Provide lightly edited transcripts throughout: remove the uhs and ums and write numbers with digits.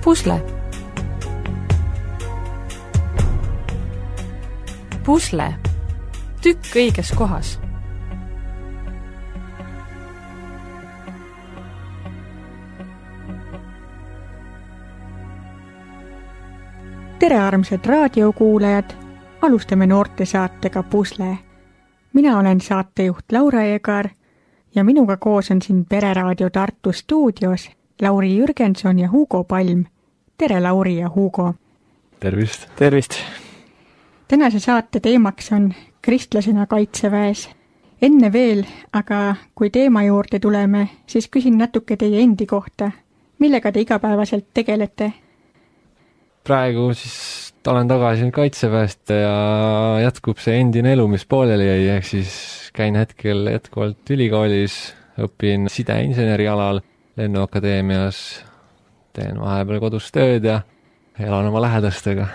Pusle. Pusle. Tükk õiges kohas. Tere armsad raadiokuulajad, alustame noortesaatega Pusle. Mina olen saatejuht Laura Egar ja minuga koos on siin Pereraadio Tartu stuudios Lauri Jürgenson ja Hugo Palm. Tere Lauri ja Hugo! Tervist! Tervist! Tänase saate teemaks on kristlasena kaitseväes. Enne veel, aga kui teema juurde tuleme, siis küsin natuke teie endi kohta. Millega te igapäevaselt tegelete? Praegu siis olen tagasi kaitseväest ja jätkub see endine elu, mis pooleli jäi, ehk siis käin hetkel jätkuvalt ülikoolis, õpin sideinseneri alal Lennuakadeemias, teen vahepeal kodus tööd ja elan oma lähedastega.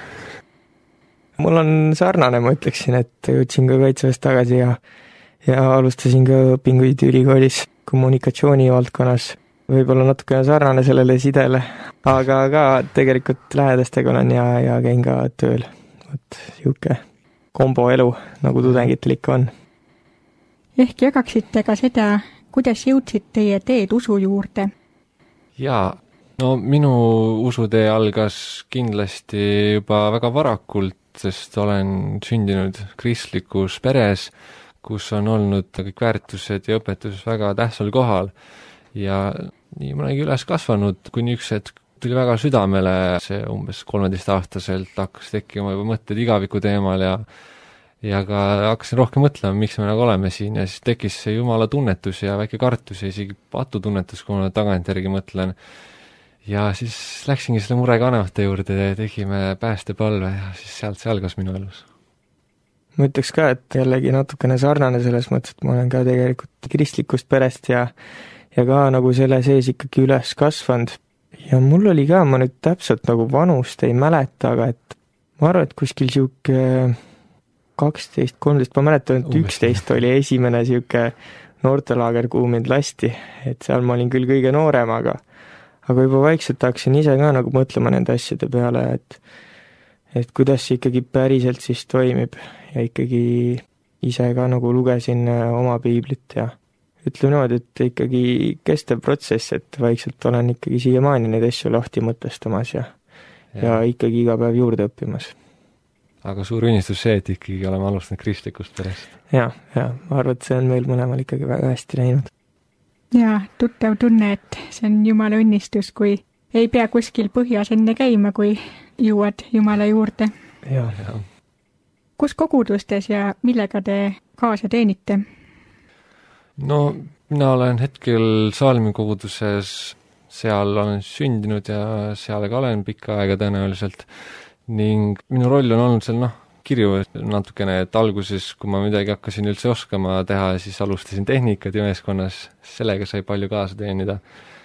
Mul on sarnane, ma ütleksin, et jõudsin ka kaitseväest tagasi ja alustasin ka õpinguid ülikoolis kommunikatsiooni valdkonnas. Võib-olla natukene sarnane sellele sidele, aga ka tegelikult lähedastega olen ja käin ka tööl. Siuke kombo elu, nagu tudengitel ikka on. Ehk jagaksite ka seda, kuidas jõudsid teie teed usu juurde? Jaa, no minu usutee algas kindlasti juba väga varakult, sest olen sündinud kristlikus peres, kus on olnud kõik väärtused ja õpetus väga tähtsal kohal. Ja nii ma olengi üles kasvanud, kuni üks hetk tuli väga südamele, see umbes 13-aastaselt hakkas tekkima juba mõtted igaviku teemal ja ka hakkasin rohkem mõtlema, miks me nagu oleme siin ja siis tekkis see jumala tunnetus ja väike kartus ja isegi patutunnetus, kui ma tagantjärgi mõtlen. Ja siis läksingi selle murega vanemate juurde ja tegime päästepalve ja siis sealt see algas minu elus. Ma ütleks ka, et jällegi natukene sarnane selles mõttes, et ma olen ka tegelikult kristlikust perest ja ka nagu selle sees ikkagi üles kasvanud. Ja mul oli ka, ma nüüd täpselt nagu vanust ei mäleta, aga et ma arvan, et kuskil siuke 12, 13, ma mäletan, et 11 oli esimene siuke noortelaager, kuhu mind lasti, et seal ma olin küll kõige noorem, aga juba vaikselt hakkasin ise ka nagu mõtlema nende asjade peale, et kuidas see ikkagi päriselt siis toimib ja ikkagi ise ka nagu lugesin oma piiblit ja ütleme niimoodi, et ikkagi kestev protsess, et vaikselt olen ikkagi siiamaani neid asju lahti mõtestamas ja ikkagi iga päev juurde õppimas. Aga suur unistus see, et ikkagi oleme alustanud kristlikust perest. Ja, ma arvan, et see on meil mõlemal ikkagi väga hästi läinud. Ja, tuttav tunne, et see on Jumala õnnistus, kui ei pea kuskil põhjas enne käima, kui jõuad Jumala juurde. Ja. Kus kogudustes ja millega te kaasa teenite? No, mina olen hetkel Saalmi koguduses, seal olen sündinud ja seal ka olen pikka aega tõenäoliselt ning minu roll on olnud seal kirju natukene, et alguses, kui ma midagi hakkasin üldse oskama teha, siis alustasin tehnikat ja meeskonnas, sellega sai palju kaasa teenida.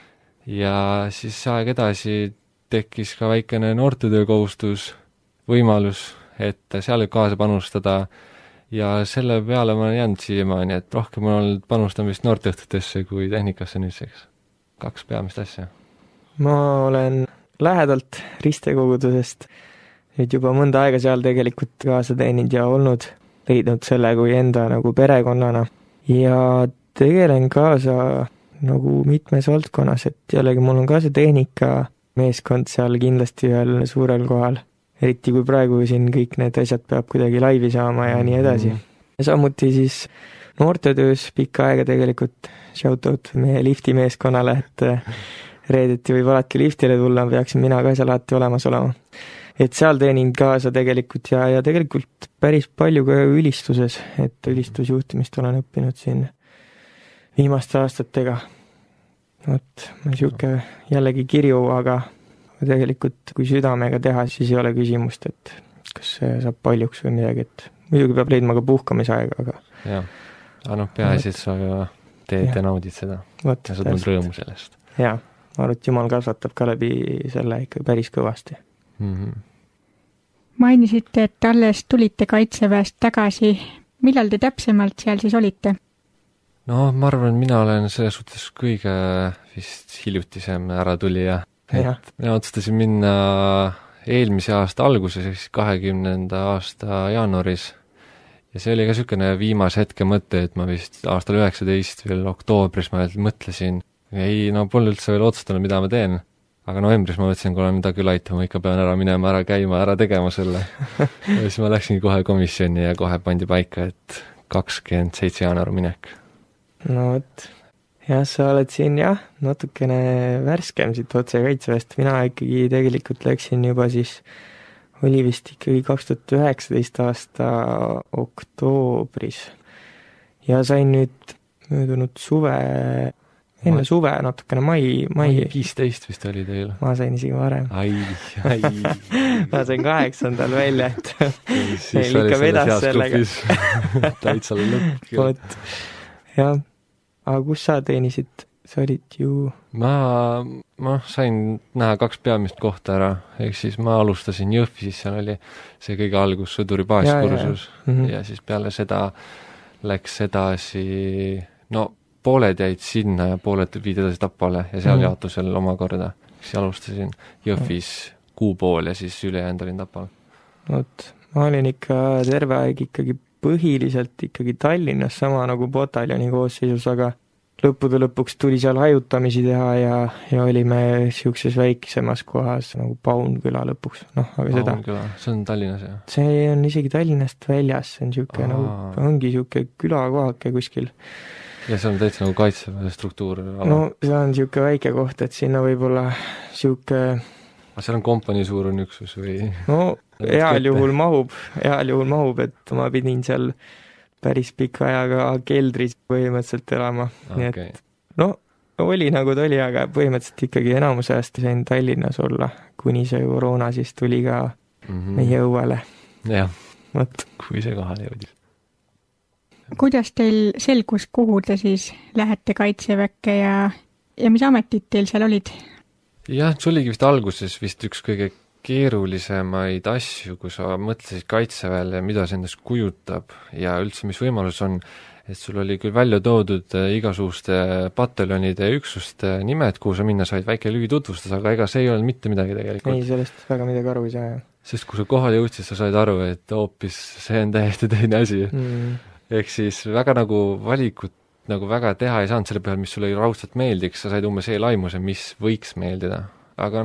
Ja siis aeg edasi tekkis ka väikene noortetöökohustus, võimalus, et seal kaasa panustada ja selle peale ma olen jäänud siiamaani, et rohkem on olnud panustamist noorteõhtutesse kui tehnikasse nüüdseks. 2 peamist asja. Ma olen lähedalt ristekogudusest nüüd juba mõnda aega seal tegelikult kaasa teeninud ja olnud, leidnud selle kui enda nagu perekonnana ja tegelen kaasa nagu mitmes valdkonnas, et jällegi mul on ka see tehnika meeskond seal kindlasti veel suurel kohal, eriti kui praegu siin kõik need asjad peab kuidagi laivi saama ja nii edasi. Ja samuti siis noortetöös pikka aega tegelikult shoutout meie lifti meeskonnale, et reedeti võib alati liftile tulla, peaksin mina ka seal alati olemas olema. Et seal teenin kaasa tegelikult ja tegelikult päris palju ka ülistuses, et ülistusjuhtimist olen õppinud siin viimaste aastatega. Ma siuke jällegi kirju, aga tegelikult kui südamega teha, siis ei ole küsimust, et kas see saab paljuks või midagi, et muidugi peab leidma ka puhkamisaega, aga... Jah, aga peaasi, et sa teed ja naudid seda ja sa tulnud rõõmu sellest. Jaa, ma arvan, et Jumal kasvatab ka läbi selle ikka päris kõvasti. Mainisite, et alles tulite kaitseväest tagasi. Millal te täpsemalt seal siis olite? No ma arvan, mina olen selles suhtes kõige vist hiljutisem äratulija. et mina otsustasin minna eelmise aasta alguses, siis 20. aasta jaanuaris. Ja see oli ka niisugune viimase hetke mõte, et ma vist aastal 19 veel oktoobris ma mõtlesin, ei, no pole üldse veel otsustanud, mida ma teen. Aga novembris ma mõtlesin, kui olen midagi üle aitama, ikka pean ära minema, ära käima, ära tegema selle. Ja siis ma läksin kohe komisjoni ja kohe pandi paika, et 27 jaanuar minek. No vot. Jah, sa oled siin natukene värskem siit otse kaitseväest. Mina ikkagi tegelikult läksin juba siis, oli vist ikkagi 2019 aasta oktoobris. Ja sain nüüd möödunud suve, enne suve natukene mai 15 vist oli teil. Ma sain isegi varem. Ai. Ma sain 8. välja, et siis oli selles heas grupis. Täitsa lõpp. Vot, jah. Aga kus sa teenisid? Sa olid ju... Ma sain näha 2 peamist kohta ära, ehk siis ma alustasin Jõhvis, seal oli see kõige algus sõduri baaskursus ja siis peale seda läks edasi, pooled jäid sinna ja pooled viid edasi Tapale ja seal jaotusel omakorda. Siis alustasin Jõhvis kuu pool ja siis ülejäänud olin Tapal. Vot, ma olin ikka terve aeg ikkagi põhiliselt ikkagi Tallinnas sama nagu pataljoni koosseisus, aga lõppude lõpuks tuli seal hajutamisi teha ja olime siukses väikesemas kohas nagu Paunküla lõpuks. Paunküla, see on Tallinnas, jah? See on isegi Tallinnast väljas, see on siuke ongi siuke külakohake kuskil. Ja see on täitsa nagu kaitseväe struktuur? See on siuke väike koht, et sinna võib-olla siuke... Aga seal on kompanii suurune üksus või? Heal juhul mahub, et ma pidin seal päris pika ajaga keldris põhimõtteliselt elama. Nii et, oli nagu ta oli, aga põhimõtteliselt ikkagi enamuse ajast sain Tallinnas olla, kuni see koroona siis tuli ka meie õuele. Jah, kui see kohale jõudis. Kuidas teil selgus, kuhu te siis lähete kaitseväkke ja mis ametid teil seal olid? Jah, see oligi vist alguses vist üks kõige keerulisemaid asju, kui sa mõtlesid kaitseväele ja mida see endast kujutab ja üldse mis võimalus on, et sul oli küll välja toodud igasuguste pataljonide ja üksuste nimed, kuhu sa minna said väike lühitutvustus, aga ega see ei olnud mitte midagi tegelikult. Ei, sellest väga midagi aru ei saa. Sest kui sa kohale jõudsid, sa said aru, et hoopis see on täiesti teine asi. Ehk siis väga nagu valikut nagu väga teha ei saanud selle peale, mis sulle raudselt meeldiks, sa said umbes eelaimuse, mis võiks meeldida. Aga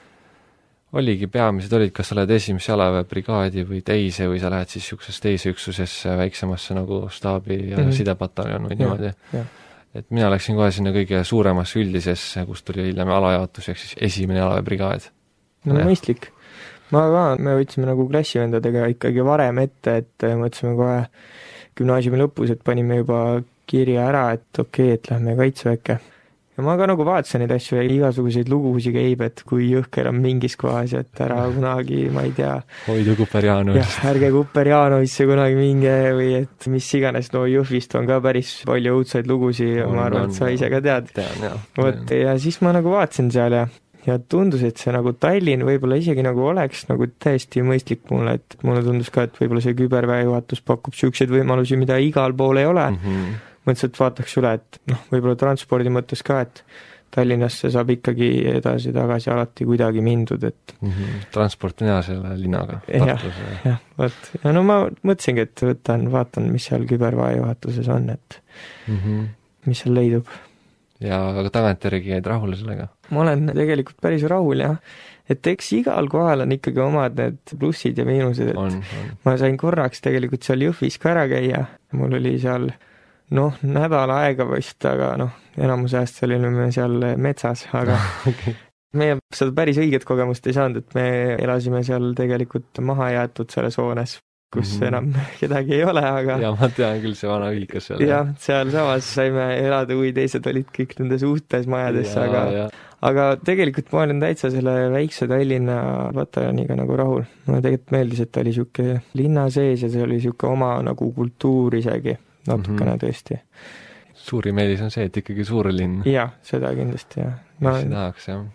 oligi peamised olid, kas sa lähed esimesse jalaväebrigaadi või teise või sa lähed siis niisugusesse teise üksusesse, väiksemasse nagu staabi ja sidepataljon või niimoodi. Et mina läksin kohe sinna kõige suuremasse üldisesse, kus tuli hiljem alajaotus, ehk siis esimene jalaväebrigaad. Mõistlik. Me võtsime nagu klassivendadega ikkagi varem ette, et mõtlesime kohe gümnaasiumi lõpus, et panime juba kirja ära, et et lähme kaitseväkke. Ja ma ka nagu vaatasin neid asju ja igasuguseid lugusid käib, et kui jõhker on mingis kohas, et ära kunagi, ma ei tea... Hoidu Kuperjanovist. Jah, ärge Kuperjanovisse kunagi minge või et mis iganes, Jõhvist on ka päris palju õudsaid lugusid ja ma arvan, et sa ise ka tead. Vot, ja siis ma nagu vaatasin seal ja tundus, et see nagu Tallinn võib-olla isegi nagu oleks nagu täiesti mõistlik mulle, et mulle tundus ka, et võib-olla see küberväejuhatus pakub siukseid võimalusi, mida igal pool ei ole. Mõtlesin, et vaataks üle, et võib-olla transpordi mõttes ka, et Tallinnasse saab ikkagi edasi-tagasi alati kuidagi mindud, et... Transport on hea selle linnaga. Jah, vot. Ja ma mõtlesingi, et vaatan, mis seal küberväejuhatuses on, et mis seal leidub. Ja aga tagantjärgi jäid rahule sellega? Ma olen tegelikult päris rahul, jah. Et eks igal kohal on ikkagi omad need plussid ja miinused, et ma sain korraks tegelikult seal Jõhvis ka ära käia. Mul oli seal, nädal aega vist, aga enamuse ajast olime seal metsas, aga meie seda päris õiget kogemust ei saanud, et me elasime seal tegelikult maha jäetud selles hoones, kus enam kedagi ei ole, aga... Ja ma tean küll see vana ühikas seal. Jah, seal samas saime elada, kui teised olid kõik nendes uutes majadesse, aga tegelikult ma olen täitsa selle väikse Tallinna pataljoniga nagu rahul. Mulle tegelikult meeldis, et ta oli siuke linna sees ja see oli siuke oma nagu kultuur isegi, natukene tõesti. Suuri meelis on see, et ikkagi suur linn. Jah, seda kindlasti, jah. Mis tahaks, jah.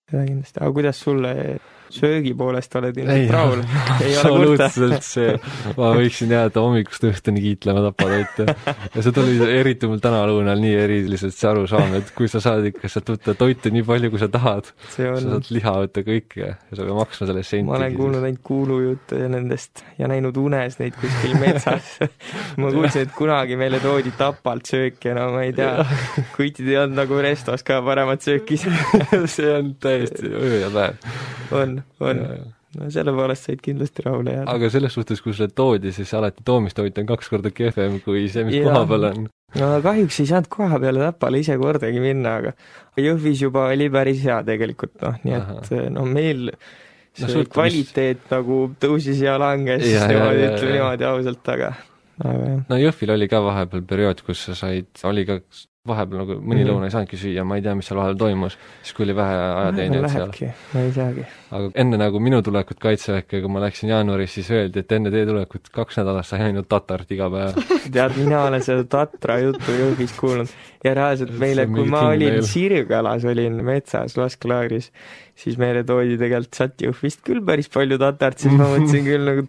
seda kindlasti. Aga kuidas sulle söögi poolest oled ilmselt rahul? Ei ole kurta? Absoluutselt see, ma võiksin jääda hommikust õhtuni kiitlema tapatoite. Ja see tuli eriti mul täna lõunal nii eriliselt see arusaam, et kui sa saad ikka sealt võtta toite nii palju, kui sa tahad, sa saad liha võtta kõike ja sa pead maksma selle senti. Ma olen kuulnud ainult kuulujutte nendest ja näinud unes neid kuskil metsas. Ma kuulsin, et kunagi meile toodi Tapalt sööki ja no ma ei tea, kuitid ei olnud nagu restos ka paremat sööki. See on täiesti öö ja päev. On. No selle poolest said kindlasti rahule jääda. Aga selles suhtes, kui sulle toodi, siis alati toomistoit on 2 korda kehvem kui see, mis koha peal on. No kahjuks ei saanud koha peale Tapale ise kordagi minna, aga Jõhvis juba oli päris hea tegelikult, nii et meil see kvaliteet nagu tõusis ja langes, niimoodi ausalt, aga no Jõhvil oli ka vahepeal periood, kus sa oli ka vahepeal nagu mõni lõuna ei saanudki süüa, ma ei tea, mis seal vahel toimus, siis kui oli vähe ajateenijad seal. Ma ei teagi. Aga enne nagu minu tulekut kaitseväkke, kui ma läksin jaanuaris, siis öeldi, et enne teie tulekut 2 nädalat sai ainult tatart iga päev. Tead, mina olen seda tatra juttu Jõhvis kuulnud ja reaalselt meile, kui ma olin Sirgalas, olin metsas laskelaagris, siis meile toodi tegelikult sealt Jõhvist küll päris palju tatart, siis ma mõtlesin küll nagu,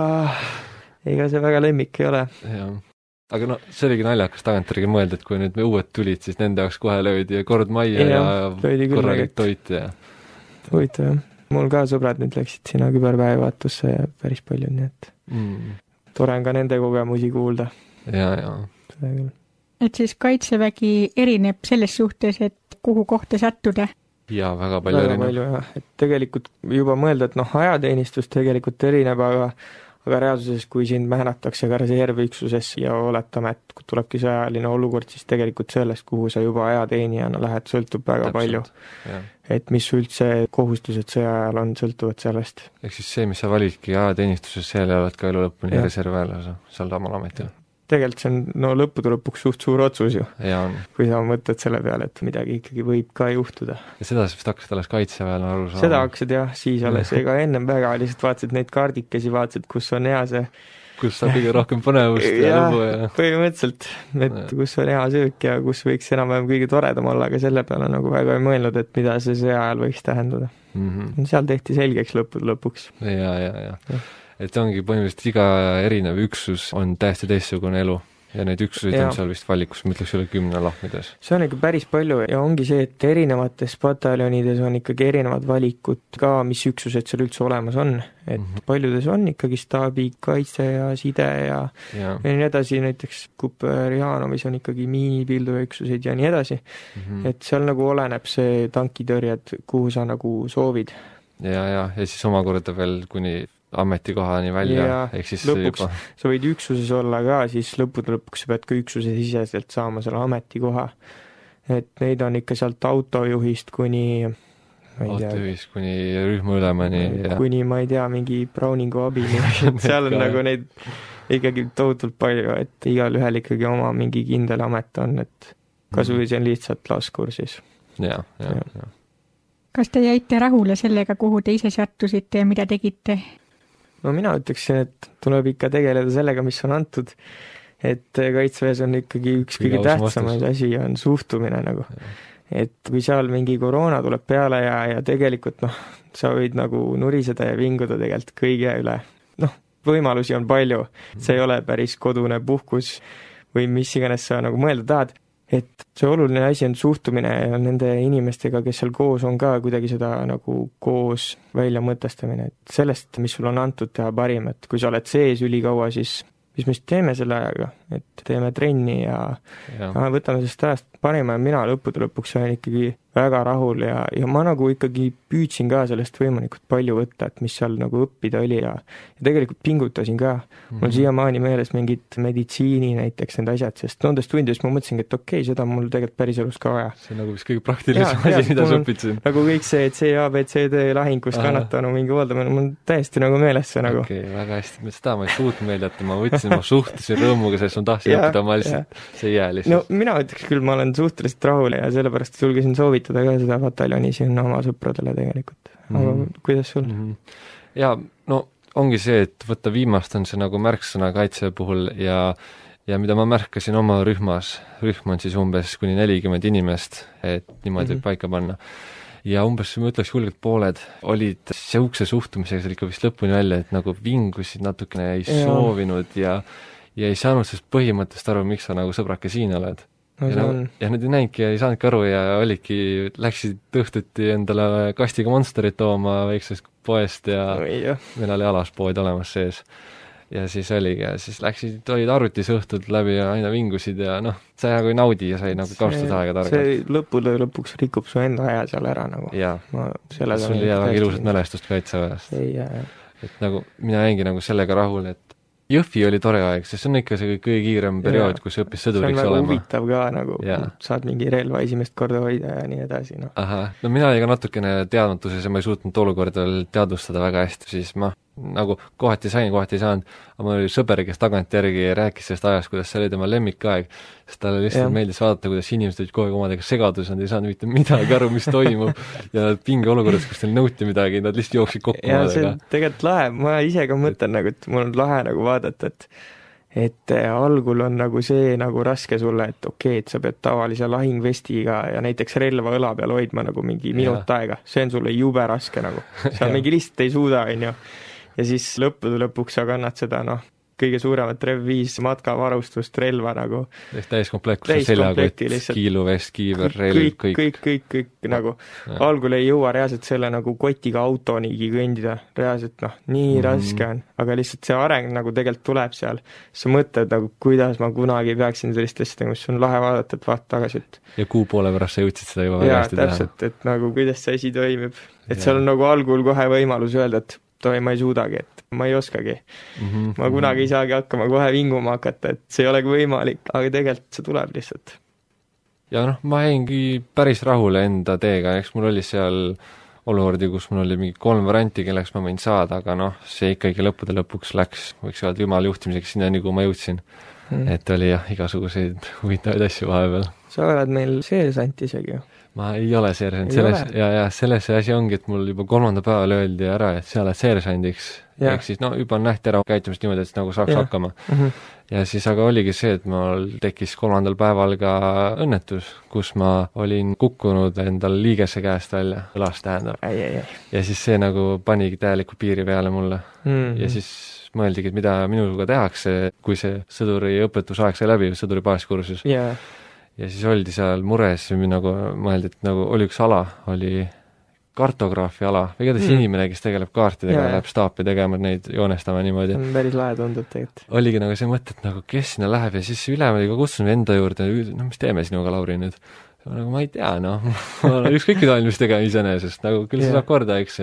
et ega see väga lemmik ei ole. Jah. Aga no, see oligi naljakas tagantjärgi mõelda, et kui nüüd me uued tulid, siis nende jaoks kohe löödi kord majja ja korralik toit ja... Huvitav, jah. Mul ka sõbrad nüüd läksid sinna küberpäevaatusse ja päris palju, nii et tore on ka nende kogemusi kuulda. Ja. Et siis kaitsevägi erineb selles suhtes, et kuhu kohta sattuda? Jaa, väga palju erineb. Et tegelikult juba mõelda, et ajateenistus tegelikult erineb, aga reaalsuses, kui sind määnatakse ka reservüksuses ja oletame, et kui tulebki sõjaline olukord, siis tegelikult sellest, kuhu sa juba ajateenijana lähed, sõltub väga palju. Et mis üldse kohustused sõja ajal on, sõltuvad sellest. Ehk siis see, mis sa validki ajateenistuses, seal oled ka elu lõpuni reservväelase, seal tamal ametil. Tegelikult see on lõppude lõpuks suht suur otsus ju, kui sa mõtled selle peale, et midagi ikkagi võib ka juhtuda. Ja seda sa vist hakkasid alles kaitseväel aru saama? Seda hakkasid jah, siis alles, ega ennem väga lihtsalt vaatasid neid kaardikesi, vaatasid, kus on hea see kus saab kõige rohkem põnevust ja lugu ja põhimõtteliselt, et kus on hea söök ja kus võiks enam-vähem kõige toredam olla, aga selle peale nagu väga ei mõelnud, et mida see sõja ajal võiks tähendada. Seal tehti selgeks lõpuks. Ja. Et ongi põhimõtteliselt iga erinev üksus on täiesti teistsugune elu ja neid üksuseid on seal vist valikus, ma ütleks üle 10 lahmides. See on ikka päris palju ja ongi see, et erinevates pataljonides on ikkagi erinevad valikud ka, mis üksused seal üldse olemas on. Et paljudes on ikkagi staabi, kaitse ja side ja nii edasi, näiteks Kuperjanovis on ikkagi miinipilduja üksuseid ja nii edasi. Et seal nagu oleneb see tankitõrjed, kuhu sa nagu soovid. Ja siis omakorda veel kuni ametikohani välja, ehk siis lõpuks juba... sa võid üksuses olla ka, siis lõpuks sa pead ka üksuse siseselt saama selle ametikoha. Et neid on ikka sealt autojuhist kuni kuni rühmaülemani kuni ma ei tea, mingi Browningu abini seal on nagu neid ikkagi tohutult palju, et igal ühel ikkagi oma mingi kindel amet on, et kas või see on lihtsalt laskursis. Ja. Kas te jäite rahule sellega, kuhu te ise sattusite ja mida tegite? No mina ütleksin, et tuleb ikka tegeleda sellega, mis on antud, et kaitseväes on ikkagi üks kõige tähtsamaid asi on suhtumine nagu. Et kui seal mingi koroona tuleb peale ja tegelikult sa võid nagu nuriseda ja vinguda tegelikult kõige üle. Võimalusi on palju, see ei ole päris kodune puhkus või mis iganes sa nagu mõelda tahad. Et see oluline asi on suhtumine ja nende inimestega, kes seal koos on ka kuidagi seda nagu koos välja mõtestamine, et sellest, mis sul on antud teha parim, et kui sa oled sees ülikaua, siis mis me teeme selle ajaga, et teeme trenni ja võtame sellest ajast parima ja mina lõpuks olen ikkagi väga rahul ja ma nagu ikkagi püüdsin ka sellest võimalikult palju võtta, et mis seal nagu õppida oli ja tegelikult pingutasin ka. Mul siiamaani meeles mingid meditsiini näiteks need asjad, sest nendes tundides ma mõtlesingi, et okei, seda mul tegelikult päris elus ka vaja. See on nagu vist kõige praktilisem asi, mida sa õpitsin. Nagu kõik see, et see ABCD lahingus kannatanu mingi hooldamine, mul täiesti nagu meeles see nagu. Okei, väga hästi. Seda ma ei suutnud meeldata, ma võtsin, ma suhtusin rõõmuga, sest ma tahtsin õppida, ma lihtsalt, see jää lihtsalt. No mina ütleks küll, ma olen suhteliselt rahule ja sellepärast julgesin soovitada ka seda pataljoni siin oma sõpradele tegelikult. Aga kuidas sul? Ja ongi see, et võtta viimast on see nagu märksõna kaitse puhul ja mida ma märkasin oma rühmas, rühm on siis umbes kuni 40 inimest, et niimoodi paika panna. ja umbes, ma ütleks julgelt pooled olid siukse suhtumisega seal ikka vist lõpuni välja, et nagu vingusid natukene, ei soovinud ja ei saanud sellest põhimõttest aru, miks sa nagu sõbrake siin oled. Ja nad ei näinudki ja ei saanudki aru ja läksid õhtuti endale kastiga Monsterit tooma väiksest poest ja meil oli alaspood olemas sees. Ja siis oligi, ja siis olid arvutis õhtud läbi ja aina vingusid ja sa nagu ei naudi ja sai nagu kaustusaega targalt. See lõpuks rikub su enda aja seal ära nagu. Jaa, sul ei jää väga ilusat mälestust kaitseväest. Et nagu mina jäingi nagu sellega rahul, et Jõhvi oli tore aeg, sest see on ikka see kõige kiirem periood, kus õppis sõduriks olema. See on väga huvitav ka nagu, saad mingi relva esimest korda hoida ja nii edasi. Mina olin ka natukene teadmatuses ja ma ei suutnud olukorda teadvustada väga hästi, siis ma nagu kohati sain, kohati ei saanud, aga mul oli sõber, kes tagantjärgi rääkis sellest ajast, kuidas see oli tema lemmikaeg, sest talle lihtsalt meeldis vaadata, kuidas inimesed olid kogu aeg omadega segadus, nad ei saanud mitte midagi aru, mis toimub ja pinge olukorras, kus neil nõuti midagi, nad lihtsalt jooksid kokku omadega. Ja see on tegelikult lahe, ma ise ka mõtlen nagu, et mul on lahe nagu vaadata, et algul on nagu see nagu raske sulle, et okei, et sa pead tavalise lahingvestiga ja näiteks relva õla peal hoidma nagu mingi minut aega, see on sulle jube raske nagu, sa mingi lihtsalt ei suuda, onju. Ja siis lõpuks sa kannad seda, kõige suuremat Rev 5 matkavarustust, relva nagu. Täiskomplekt, kus on seljakott, kiiluvest, kiiver, relv, kõik nagu. Algul ei jõua reaalselt selle nagu kotiga autonigi kõndida, reaalselt nii raske on, aga lihtsalt see areng nagu tegelikult tuleb seal. Sa mõtled nagu, kuidas ma kunagi peaksin sellist asja, mis on lahe vaadata, et vaata tagasi. Ja kuu poole pärast sa jõudsid seda juba väga hästi teha. Täpselt, et nagu kuidas see asi toimib. Et seal on nagu algul kohe võimalus öelda, et ma ei suudagi, et ma ei oskagi. Ma kunagi ei saagi hakkama kohe vinguma hakata, et see ei olegi võimalik, aga tegelikult see tuleb lihtsalt. Ja ma jäingi päris rahule enda teega, eks mul oli seal olukordi, kus mul oli mingi 3 varianti, kelleks ma võin saada, aga see ikkagi lõppude lõpuks läks, võiks öelda jumala juhtimiseks sinna, nii kui ma jõudsin. Et oli igasuguseid huvitavaid asju vahepeal. Sa oled meil seersant isegi ju. Ma ei ole seersant, selles see asi ongi, et mul juba 3. päeval öeldi ära, et sa oled seersandiks, ehk siis juba on nähti ära käitumist niimoodi, et nagu saaks hakkama. Ja siis aga oligi see, et mul tekkis 3. päeval ka õnnetus, kus ma olin kukkunud endal liigese käest välja, õlast tähendab. Ja siis see nagu panigi täieliku piiri peale mulle. Ja siis mõeldigi, et mida minuga tehakse, kui see sõduri õpetusaeg sai läbi, sõduri baaskursus. Ja siis oldi seal mures, nagu mõeldi, et nagu oli üks ala, oli kartograafi ala, või igatahes inimene, kes tegeleb kaartidega, läheb staapi tegema, neid joonestama niimoodi. On päris lahe tundub tegelikult. Oligi nagu see mõte, et nagu kes sinna läheb ja siis ülem oli ka kutsunud enda juurde, mis teeme sinuga, Lauri, nüüd? Nagu ma ei tea, ükskõik mida valmis tegema iseenesest, nagu küll see saab korda, eks,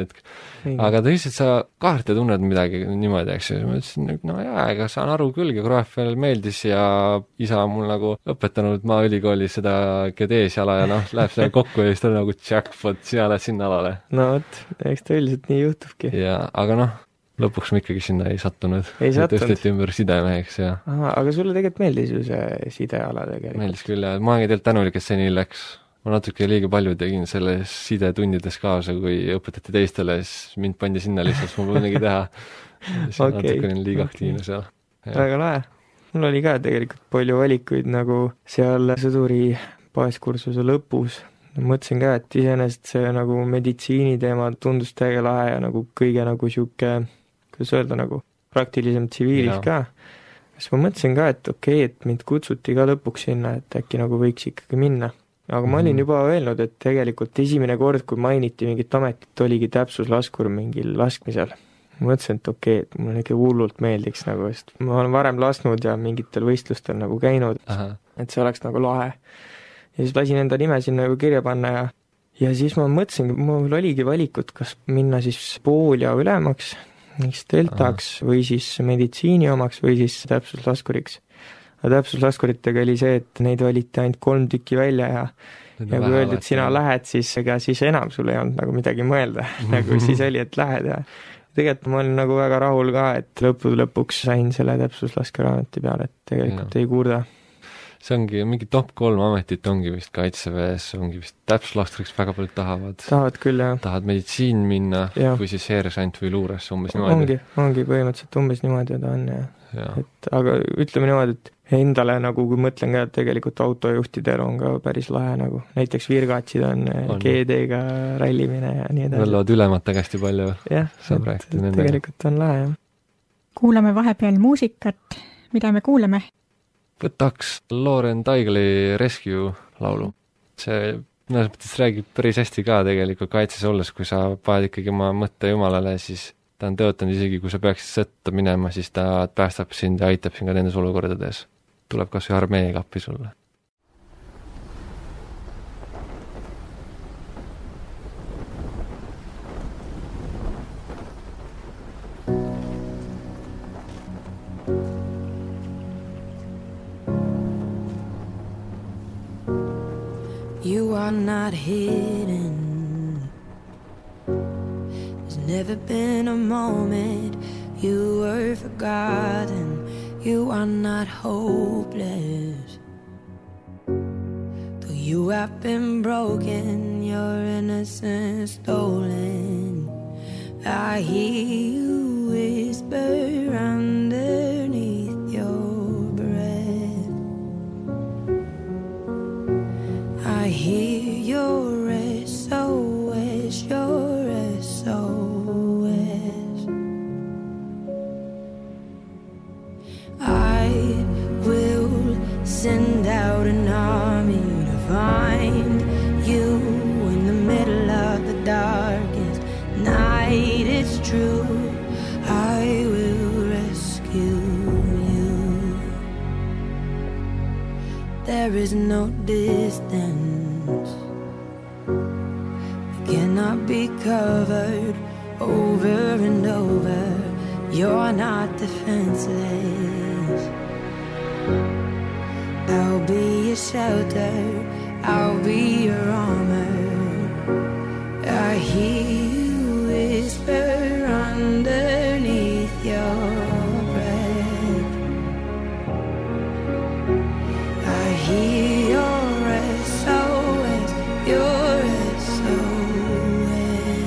aga ta ütles, et sa kaarte tunned midagi niimoodi, eks, ja ma ütlesin, ega saan aru küll, geograafial meeldis ja isa mul nagu õpetanud maaülikoolis seda geodeesiala ja läheb selle kokku ja siis ta nagu jackpot, sina lähed sinna alale. No vot, eks ta üldiselt nii juhtubki. Ja, aga lõpuks ma ikkagi sinna ei sattunud. Tõsteti ümber sidemeheks ja... aga sulle tegelikult meeldis ju see sideala tegelikult? Meeldis küll ja ma olen tegelikult tänulik, et see nii läks. Ma natuke liiga palju tegin selles sidetundides kaasa, kui õpetati teistele, siis mind pandi sinna lihtsalt, ma polnegi teha. Siis natuke olin liiga aktiivne seal. Väga lahe. Mul oli ka tegelikult palju valikuid nagu seal sõduri baaskursuse lõpus. Mõtlesin ka, et iseenesest see nagu meditsiini teema tundus täiega lahe ja nagu kõige nagu siuke kuidas öelda nagu praktilisem tsiviilis ka. Siis ma mõtlesin ka, et okei, et mind kutsuti ka lõpuks sinna, et äkki nagu võiks ikkagi minna. Aga ma olin juba öelnud, et tegelikult esimene kord, kui mainiti mingit ametit, oligi täpsuslaskur mingil laskmisel. Ma mõtlesin, et okei, et mulle ikka hullult meeldiks nagu, sest ma olen varem lasknud ja mingitel võistlustel nagu käinud, et see oleks nagu lahe. Ja siis lasin enda nime sinna nagu kirja panna ja siis ma mõtlesin, mul oligi valikut, kas minna siis poolia ülemaks, deltaks või siis meditsiini omaks või siis täpsuslaskuriks. Aga täpsuslaskuritega oli see, et neid valiti ainult 3 tükki välja ja kui öeldi, et sina lähed, siis ega siis enam sul ei olnud nagu midagi mõelda. Nagu siis oli, et lähed ja tegelikult ma olin nagu väga rahul ka, et lõpuks sain selle täpsuslaskuraameti peale, et tegelikult ei kurda. see ongi mingi top 3 ametit ongi vist Kaitseväes, ongi vist täpslastriks väga paljud tahavad küll, jah. Tahad meditsiin minna ja. Või siis seersant või luures, umbes niimoodi. Ongi põhimõtteliselt umbes niimoodi ta on, ja. Et aga ütleme niimoodi, et endale nagu, kui mõtlen ka, et tegelikult autojuhtide elu on ka päris lahe nagu, näiteks virgatsid on. GD-ga rallimine ja nii edasi. Võlvad ülemate käest ju palju. Jah, tegelikult on lahe, jah. Kuulame vahepeal muusikat, mida me kuuleme? Võtaks Lauren Daigli Rescue laulu. See mõttes räägib päris hästi ka tegelikult kaitses olles, kui sa paned ikkagi oma mõtte Jumalale, siis ta on töötanud isegi, kui sa peaksid sõtta minema, siis ta päästab sind ja aitab sind ka nendes olukordades. Tuleb kas või armeega appi sulle. You are not hidden. There's never been a moment you were forgotten. You are not hopeless. Though you have been broken, your innocence stolen. I hear you whisper underneath your breath. I hear your SOS, your SOS. I will send out an army to find you in the middle of the darkest night. It's true, I will rescue you. There is no distance that cannot be covered over and over. You're not defenseless. I'll be your shelter, I'll be your armor. I hear you whisper underneath your breath. I hear your SOS, your SOS.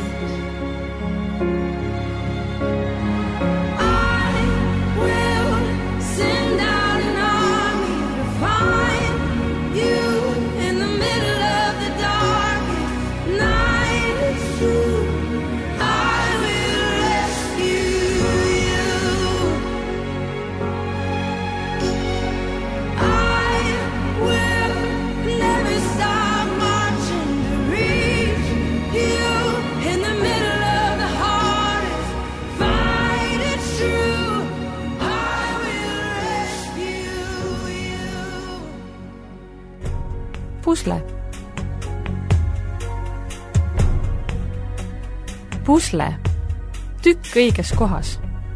I will send out an army to find you in the middle of the darkest night. It's true, I will rescue you. I will never stop marching to reach you in the middle of the hardest fight. It's true, I will rescue you. Pusle. Pusle. Tükk õiges kohas.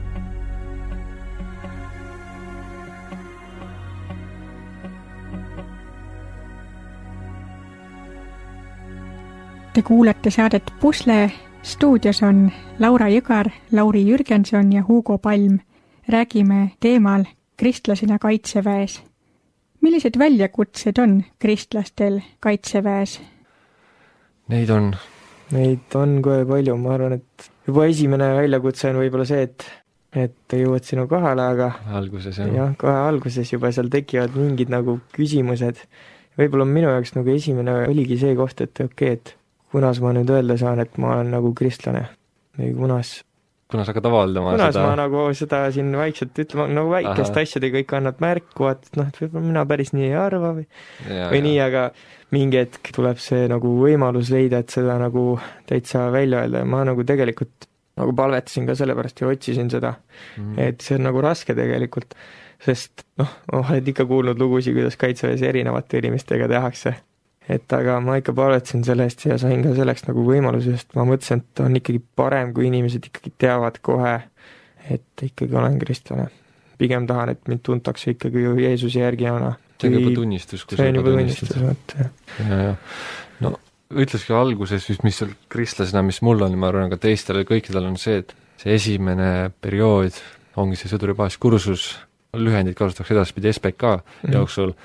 Te kuulate saadet Pusle. Stuudios on Laura Jõgar, Lauri Jürgenson ja Hugo Palm. Räägime teemal kristlasena Kaitseväes. Millised väljakutsed on kristlastel Kaitseväes? Neid on kohe palju, ma arvan, et juba esimene väljakutse on võib-olla see, et jõuad sinu kohale, aga alguses, jah, kohe alguses juba seal tekivad mingid nagu küsimused. Võib-olla minu jaoks nagu esimene oligi see koht, et okei, et kunas ma nüüd öelda saan, et ma olen nagu kristlane või kunas hakkad avaldama seda? Ma nagu seda siin vaikselt ütlema, nagu väikest asjade kõik annab märku, et võib-olla mina päris nii ei arva või nii, aga mingi hetk tuleb see nagu võimalus leida, et seda nagu täitsa välja öelda ja ma nagu tegelikult nagu palvetasin ka sellepärast ja otsisin seda, et see on nagu raske tegelikult, sest oled ikka kuulnud lugusid, kuidas Kaitseväes erinevate inimestega tehakse. Et aga ma ikka palvetasin sellest ja sain ka selleks nagu võimaluse, sest ma mõtlesin, et on ikkagi parem, kui inimesed ikkagi teavad kohe, et ikkagi olen kristlane. Pigem tahan, et mind tuntakse ikkagi ju Jeesuse järgijana. See on juba tunnistus. See on juba tunnistus. Ja. No ütleski alguses, mis seal kristlasena, mis mul on, ma arvan, aga teistel kõikidel on see, et see esimene periood ongi see sõduribaaskursus, lühendid kasutatakse edaspidi SPK jooksul,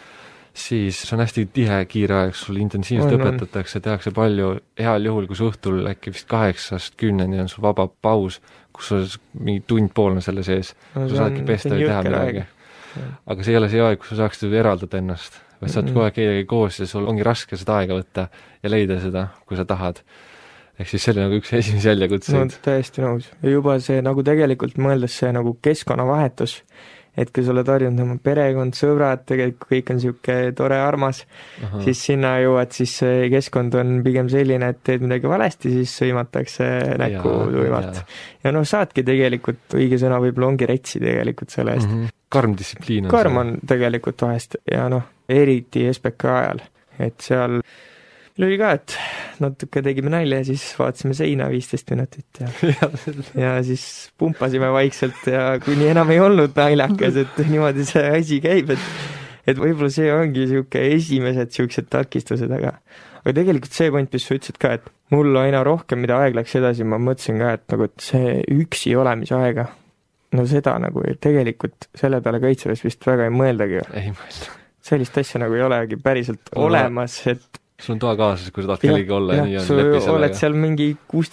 siis see on hästi tihe kiire aeg, sul intensiivselt õpetatakse, tehakse palju, heal juhul, kui õhtul äkki vist 8-10 on sul vaba paus, kus sul mingi tund-pool on selle sees, sa saadki pesta või teha midagi. Aga see ei ole see aeg, kus sa saaksid eraldada ennast, vaid saad kohe kellegagi koos ja sul ongi raske seda aega võtta ja leida seda, kui sa tahad. Ehk siis see oli nagu üks esimesi väljakutseid. No täiesti nõus. Ja juba see nagu tegelikult mõeldes see nagu keskkonnavahetus, et kui sa oled harjunud oma perekond, sõbrad, tegelikult kõik on siuke tore armas, siis sinna jõuad, siis see keskkond on pigem selline, et teed midagi valesti, siis sõimatakse näkku tuimalt. Ja noh, saadki tegelikult, õige sõna võib-olla ongi retsi tegelikult selle eest. Karm distsipliin on karm on tegelikult vahest ja noh, eriti SPK ajal, et seal oli ka, et natuke tegime nalja ja siis vaatasime seina 15 minutit ja siis pumpasime vaikselt ja kuni enam ei olnud naljakas, et niimoodi see asi käib, et võib-olla see ongi siuke esimesed siuksed takistused, aga tegelikult see point, mis sa ütlesid ka, et mul aina rohkem, mida aeg läks edasi, ma mõtlesin ka, et nagu et see üksi olemise aega, no seda nagu tegelikult selle peale kaitseväes vist väga ei mõeldagi. Ei mõelda. Sellist asja nagu ei olegi päriselt olemas, et sul on toa kaasas, kui sa tahad kellega olla ja nii on sul oled seal mingi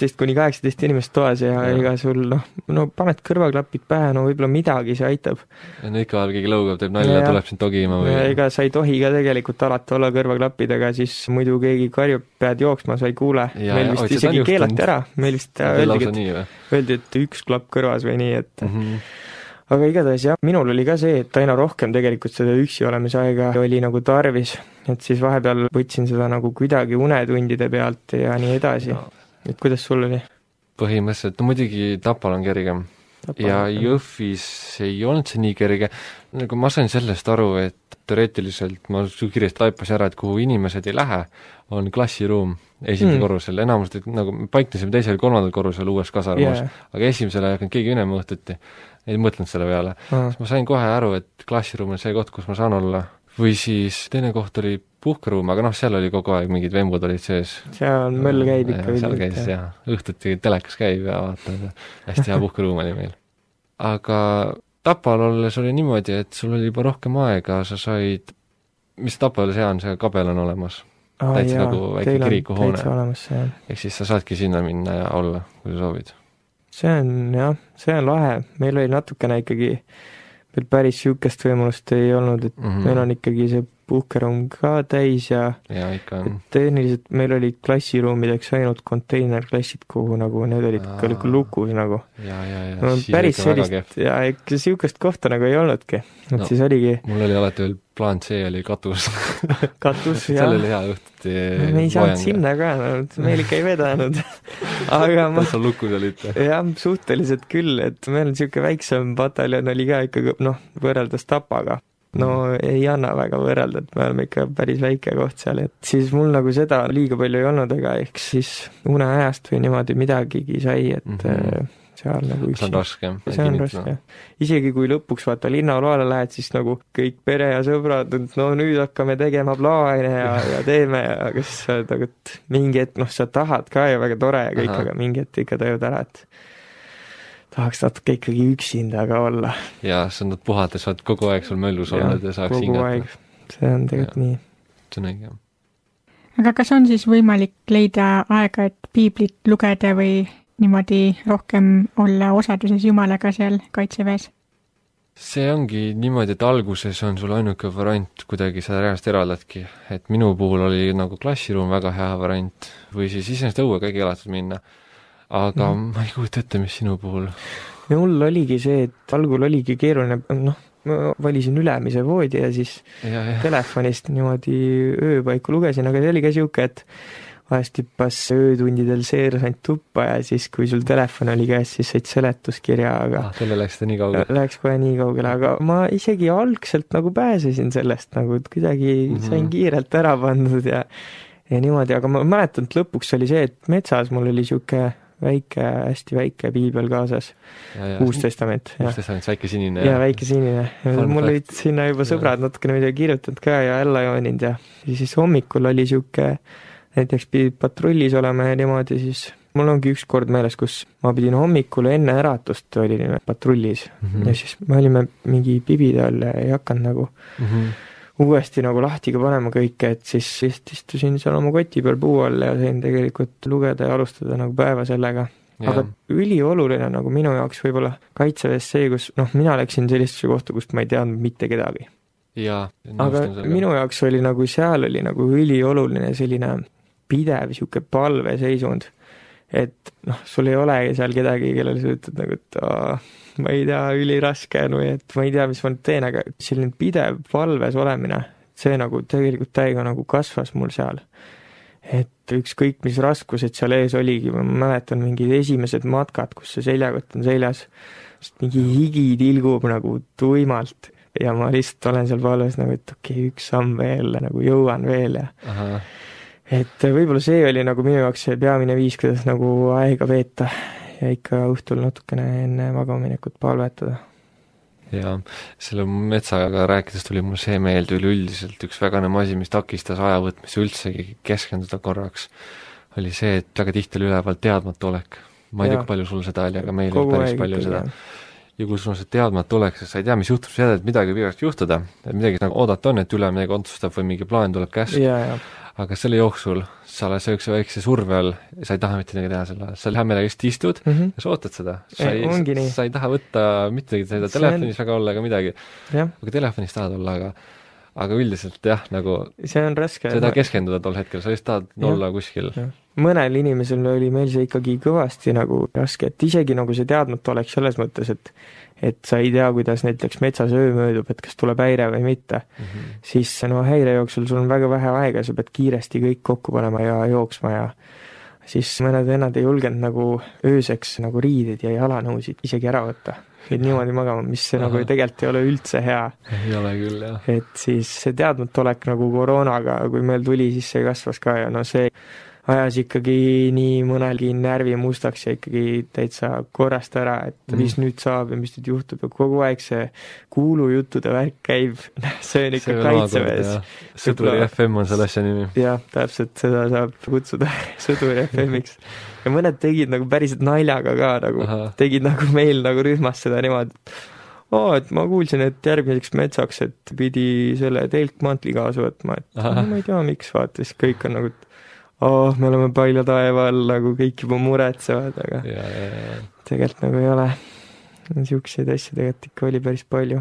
16-18 inimest toas ja ega sul no paned kõrvaklapid pähe, no võib-olla midagi see aitab. Ja no ikka keegi lõugab, teeb nalja, tuleb sind togima või... Ja ega sa ei tohi ka tegelikult alati olla kõrvaklappidega, siis muidu keegi karjub, pead jooksma, sa ei kuule. Meil vist isegi keelati ära. Meil vist öeldi, et üks klapp kõrvas või nii, et... Aga igatahes jah, minul oli ka see, et aina rohkem tegelikult seda üksi olemise aega oli nagu tarvis, et siis vahepeal võtsin seda nagu kuidagi unetundide pealt ja nii edasi. Et kuidas sul oli? Põhimõtteliselt, no muidugi Tapal on kergem. Ja Jõhvis ei olnud see nii kerge. Nagu ma sain sellest aru, et teoreetiliselt ma kirjast taipas ära, et kuhu inimesed ei lähe, on klassiruum esimesel korrusel. Enamus, nagu paiknesime teisel 3. korrusel uues kasarumus, aga esimesele ei hakanud keegi ünem õhtuti. Ei mõtlenud selle peale. Siis ma sain kohe aru, et klassiruum on see koht, kus ma saan olla. Või siis teine koht oli puhkeruum, aga noh, seal oli kogu aeg mingid vembud olid sees. Seal möll käib ikka. Seal käis, õhtuti telekas käib ja vaatad. Hästi hea puhkeruum oli meil. Aga Tapal olles oli niimoodi, et sul oli juba rohkem aega, sa said, mis Tapal hea on, see kabel on olemas. Täitsa nagu väike kirikuhoone. Ehk siis sa saadki sinna minna ja olla, kui sa soovid. See on lahe. Meil oli natukene ikkagi veel päris siukest võimalust ei olnud, et meil on ikkagi see puhkeruum ka täis ja ikka on. Tehniliselt meil oli klassiruumideks ainult konteinerklassid, kuhu nagu need olid lukus nagu. No, päris sellist ja ikka siukest kohta nagu ei olnudki. Et siis oligi... Mul oli alati veel plaan C oli katus. Katus, jah. Seal oli hea õhtuti me ei saanud sinna ka, meil ikka ei vedanud. Aga ma... Täitsa lukus olite. Jah, suhteliselt küll, et meil siuke väiksem pataljon oli ka ikka, võrreldes Tapaga. No ei anna väga võrrelda, et me oleme ikka päris väike koht seal, et siis mul nagu seda liiga palju ei olnud, aga ehk siis uneajast või niimoodi midagigi sai, et seal nagu see on raske. See on raske. Isegi kui lõpuks vaata linnaloale lähed, siis nagu kõik pere ja sõbrad, no nüüd hakkame tegema plaane ja teeme, aga siis sa oled nagu, et mingi hetk, sa tahad ka ja väga tore ja kõik, aga mingi hetk ikka tajud ära, et tahaks natuke ikkagi üksindaga olla. Ja sa nad puhades, saad kogu aeg sul möllus olnud ja saaks hingata. Kogu aeg, see on tegelikult nii. See on õige. Aga kas on siis võimalik leida aega, et piiblit lugeda või niimoodi rohkem olla osaduses Jumalaga seal kaitseväes? See ongi niimoodi, et alguses on sul ainuke variant, kuidagi sa reaalselt eraldadki. Et minu puhul oli nagu klassiruum väga hea variant või siis iseenesest õue kõigi elatud minna. Aga ma ei kujuta ette, mis sinu puhul. Ja mul oligi see, et algul oligi keeruline, ma valisin ülemise voodi ja siis telefonist niimoodi ööpaiku lugesin, aga see oli ka siuke, et vahest hüppas öötundidel seersant tuppa ja siis, kui sul telefon oli käes, siis said seletuskirja, aga... Selle läks ta nii kaugele? Läks kohe nii kaugele, aga ma isegi algselt nagu pääsesin sellest, nagu kuidagi sain kiirelt ära pandud ja niimoodi, aga ma mäletan, et lõpuks oli see, et metsas mul oli siuke väike, hästi väike piibel kaasas. Uus testament. Uus testament, väike sinine. Ja väike sinine. Mul olid sinna juba sõbrad natukene midagi kirjutanud ka ja alla jooninud ja siis hommikul oli siuke, näiteks pidid patrullis olema ja niimoodi, siis mul ongi üks kord meeles, kus ma pidin hommikul enne äratust olin patrullis ja siis me olime mingi pibide all ja ei hakanud nagu uuesti nagu lahti ka panema kõike, et siis istusin seal oma koti peal puu all ja sain tegelikult lugeda ja alustada nagu päeva sellega. Aga ülioluline nagu minu jaoks võib-olla kaitseväes see, kus mina läksin sellisesse kohta, kust ma ei teadnud mitte kedagi. Aga minu jaoks oli nagu seal oli nagu ülioluline selline pidev siuke palveseisund, et sul ei olegi seal kedagi, kellele sa ütled nagu, et ma ei tea, üliraske või et ma ei tea, mis ma nüüd teen, aga selline pidev palves olemine, see nagu tegelikult täiega nagu kasvas mul seal. Et ükskõik, mis raskused seal ees oligi, ma mäletan mingid esimesed matkad, kus see seljakott on seljas, mingi higi tilgub nagu tuimalt ja ma lihtsalt olen seal palves nagu, et okei, üks samm veel, nagu jõuan veel ja et võib-olla see oli nagu minu jaoks see peamine viis, kuidas nagu aega veeta ja ikka õhtul natukene enne magamaminekut palvetada. Ja selle metsaga rääkides tuli mul see meelde üleüldiselt üks väga enam asi, mis takistas aja võtmisse üldsegi keskenduda korraks, oli see, et väga tihti oli üleval teadmatu olek. Ma ei tea, kui palju sul seda oli, aga meil oli päris palju seda. Ja kui sul on see teadmatu olek, siis sa ei tea, mis juhtub seda, et midagi võiks juhtuda, et midagi nagu oodata on, et üle midagi otsustab või mingi plaan tuleb käsk. Aga selle jooksul sa oled sellise väikse surve all ja sa ei taha mitte midagi teha selle ajal. Sa hea meelega just istud ja sa ootad seda. Sa ei taha võtta mitte seda telefonis väga olla ega midagi. Aga telefonis tahad olla, aga üldiselt nagu see on raske. Seda keskenduda tol hetkel, sa just tahad olla kuskil. Mõnel inimesel oli meil see ikkagi kõvasti nagu raske, et isegi nagu see teadmatu oleks selles mõttes, et sa ei tea, kuidas näiteks metsas öö möödub, et kas tuleb häire või mitte. Siis häire jooksul sul on väga vähe aega, sa pead kiiresti kõik kokku panema ja jooksma ja siis mõned vennad ei julgenud nagu ööseks nagu riided ja jalanõusid isegi ära võtta. Et niimoodi magama, mis nagu tegelikult ei ole üldse hea. Ei ole küll, jah. Et siis see teadmatu olek nagu koroonaga, kui meil tuli, siis see kasvas ka ja see ajas ikkagi nii mõnelgi närvi mustaks ja ikkagi täitsa korrast ära, et mis nüüd saab ja mis nüüd juhtub ja kogu aeg see kuulujuttude värk käib, see on ikka kaitseväes. Sõduri FM on selle asja nimi. Jah, täpselt seda saab kutsuda Sõduri FM-iks. Ja mõned tegid nagu päriselt naljaga ka, nagu tegid nagu meil nagu rühmas seda niimoodi, et ma kuulsin, et järgmiseks metsaks, et pidi selle telkmantli kaasa võtma, et ma ei tea, miks vaatas, kõik on nagu me oleme palja taeva all, nagu kõik juba muretsevad, aga tegelikult nagu ei ole. Niisuguseid asju tegelikult ikka oli päris palju.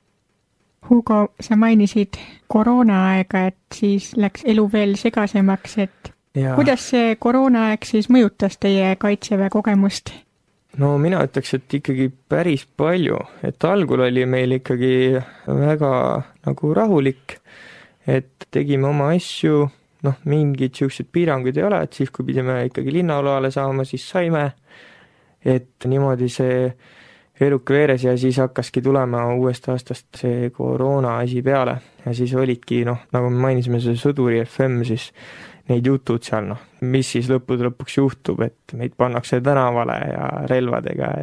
Hugo, sa mainisid koroonaaega, et siis läks elu veel segasemaks, et kuidas see koroonaaeg siis mõjutas teie kaitseväe kogemust? No mina ütleks, et ikkagi päris palju, et algul oli meil ikkagi väga nagu rahulik, et tegime oma asju, mingid siuksed piirangud ei ole, et siis kui pidime ikkagi linnaoloale saama, siis saime, et niimoodi see eluke veeres ja siis hakkaski tulema uuest aastast see koroona asi peale ja siis olidki, nagu me mainisime, see Sõduri FM, siis neid jutud seal, mis siis lõpuks juhtub, et meid pannakse tänavale ja relvadega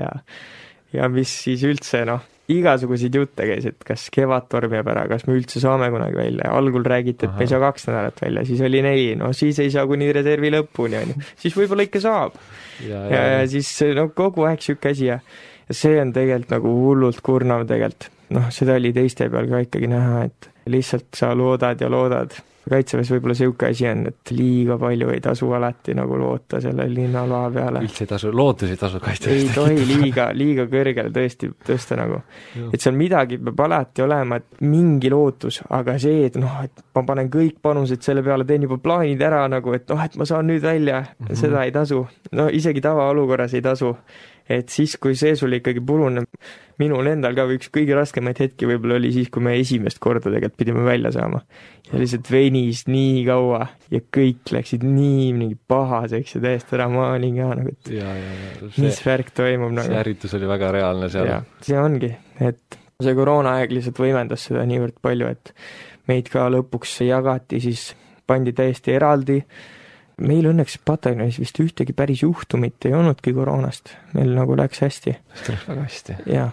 ja mis siis üldse, igasuguseid jutte käis, et kas kevadtorm jääb ära, kas me üldse saame kunagi välja. Algul räägiti, et me ei saa 2 nädalat välja, siis oli 4, siis ei saa kuni reservi lõpuni, siis võib-olla ikka saab. Ja siis kogu aeg siuke asi ja see on tegelikult nagu hullult kurnav tegelikult. Seda oli teiste peal ka ikkagi näha, et lihtsalt sa loodad ja loodad. Kaitseväes võib-olla siuke asi on, et liiga palju ei tasu alati nagu loota selle linnaloa peale. Üldse ei tasu, lootus ei tasu kaitseväes. Ei tohi liiga kõrgele tõesti tõsta nagu. Et seal midagi peab alati olema, et mingi lootus, aga see, et et ma panen kõik panused selle peale, teen juba plaanid ära nagu, et et ma saan nüüd välja, seda ei tasu. Isegi tavaolukorras ei tasu. Et siis, kui see sul ikkagi puruneb, minul endal ka üks kõige raskemaid hetki võib-olla oli siis, kui me esimest korda tegelikult pidime välja saama. Ja lihtsalt venis nii kaua ja kõik läksid nii pahaseks ja täiesti ära, ma olin ka nagu, et mis värk toimub. See ärritus oli väga reaalne seal. Ja, see ongi, et see koroonaaeg lihtsalt võimendas seda niivõrd palju, et meid ka lõpuks jagati, siis pandi täiesti eraldi. Meil õnneks pataljonis vist ühtegi päris juhtumit ei olnudki koroonast. Meil nagu läks hästi. See läks väga hästi. Ja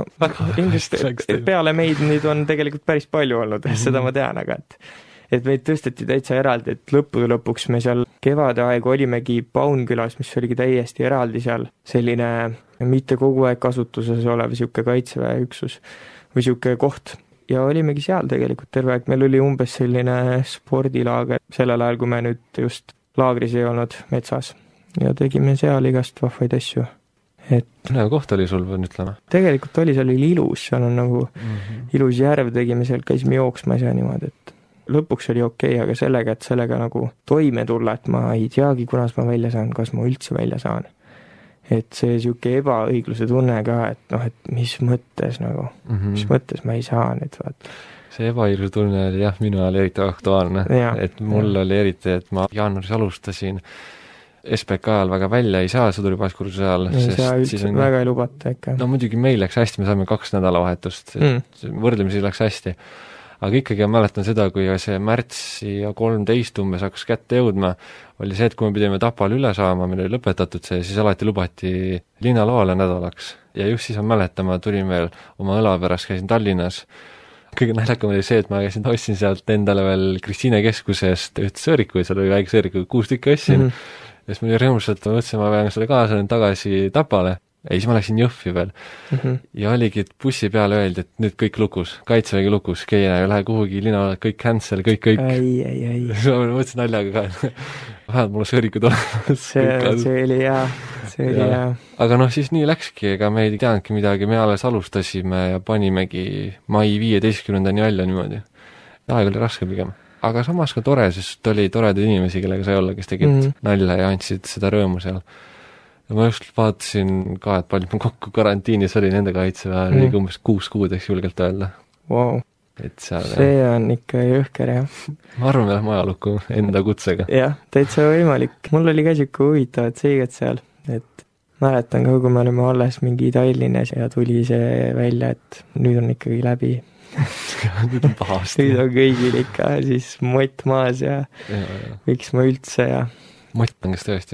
ilmselt peale meid nüüd on tegelikult päris palju olnud, seda ma tean, aga et meid tõsteti täitsa eraldi, et lõpuks me seal kevade aegu olimegi Paunkülas, mis oligi täiesti eraldi seal, selline mitte kogu aeg kasutuses olev siuke kaitseväe üksus või siuke koht. ja olimegi seal tegelikult terve aeg, meil oli umbes selline spordilaager sellel ajal, kui me nüüd just laagris ei olnud metsas ja tegime seal igast vahvaid asju. Et koht oli sul, võin ütlema? Tegelikult oli, seal oli ilus, seal on nagu ilus järv, tegime seal, käisime jooksmas ja niimoodi, et lõpuks oli okei, aga sellega nagu toime tulla, et ma ei teagi, kunas ma välja saan, kas ma üldse välja saan. Et see siuke ebaõigluse tunne ka, et et mis mõttes nagu, mis mõttes ma ei saa nüüd, vaata. See ebaõigluse tunne oli jah, minu ajal eriti aktuaalne, et mul oli eriti, et ma jaanuaris alustasin SPK ajal väga välja ei saa sõduripasskursuse ajal. Ei saa üldse, väga ei lubata ikka. No muidugi meil läks hästi, me saime 2 nädalavahetust, võrdlemisi läks hästi. Aga ikkagi ma mäletan seda, kui see märtsi ja 13 umbes hakkas kätte jõudma, oli see, et kui me pidime Tapal üle saama, meil oli lõpetatud see, siis alati lubati linnaloale nädalaks. Ja just siis ma mäletan, ma tulin veel oma õla pärast, käisin Tallinnas. Kõige naljakam oli see, et ma käisin, ostsin sealt endale veel Kristiine keskusest üht sõõrikuid, seal oli väike sõõriku, 6 tükki ostsin. Ja siis ma olin rõõmusalt, ma mõtlesin, ma pean selle kaasa tagasi Tapale. Ei, siis ma läksin Jõhvi veel. Ja oligi, et bussi peale öeldi, et nüüd kõik lukus, kaitsevägi lukus, keina ei lähe kuhugi linna, kõik cancel, kõik. Ei. Ma mõtlesin naljaga ka, vähemalt mulle sõõrikud olemas. See oli hea. Aga siis nii läkski, ega me ei teadnudki midagi, me alles alustasime ja panimegi mai 15-ndani välja niimoodi. Aeg oli raske pigem. Aga samas ka tore, sest oli toredaid inimesi, kellega sai olla, kes tegid nalja ja andsid seda rõõmu seal. Ja ma just vaatasin ka, et palju ma kokku karantiinis oli nende kaitseväe, oli umbes 6 kuud, eks julgelt öelda. Wow. Et seal, see on ikka jõhker, jah. Ma arvan, me läheme ajalukku enda kutsega. Jah, täitsa võimalik. Mul oli ka siuke huvitavad seigad seal, et mäletan ka, kui me olime alles mingi Tallinnas ja tuli see välja, et nüüd on ikkagi läbi. Nüüd on pahasti. Nüüd on kõigil ikka siis mott maas ja miks ma üldse ja mott on kes tõesti.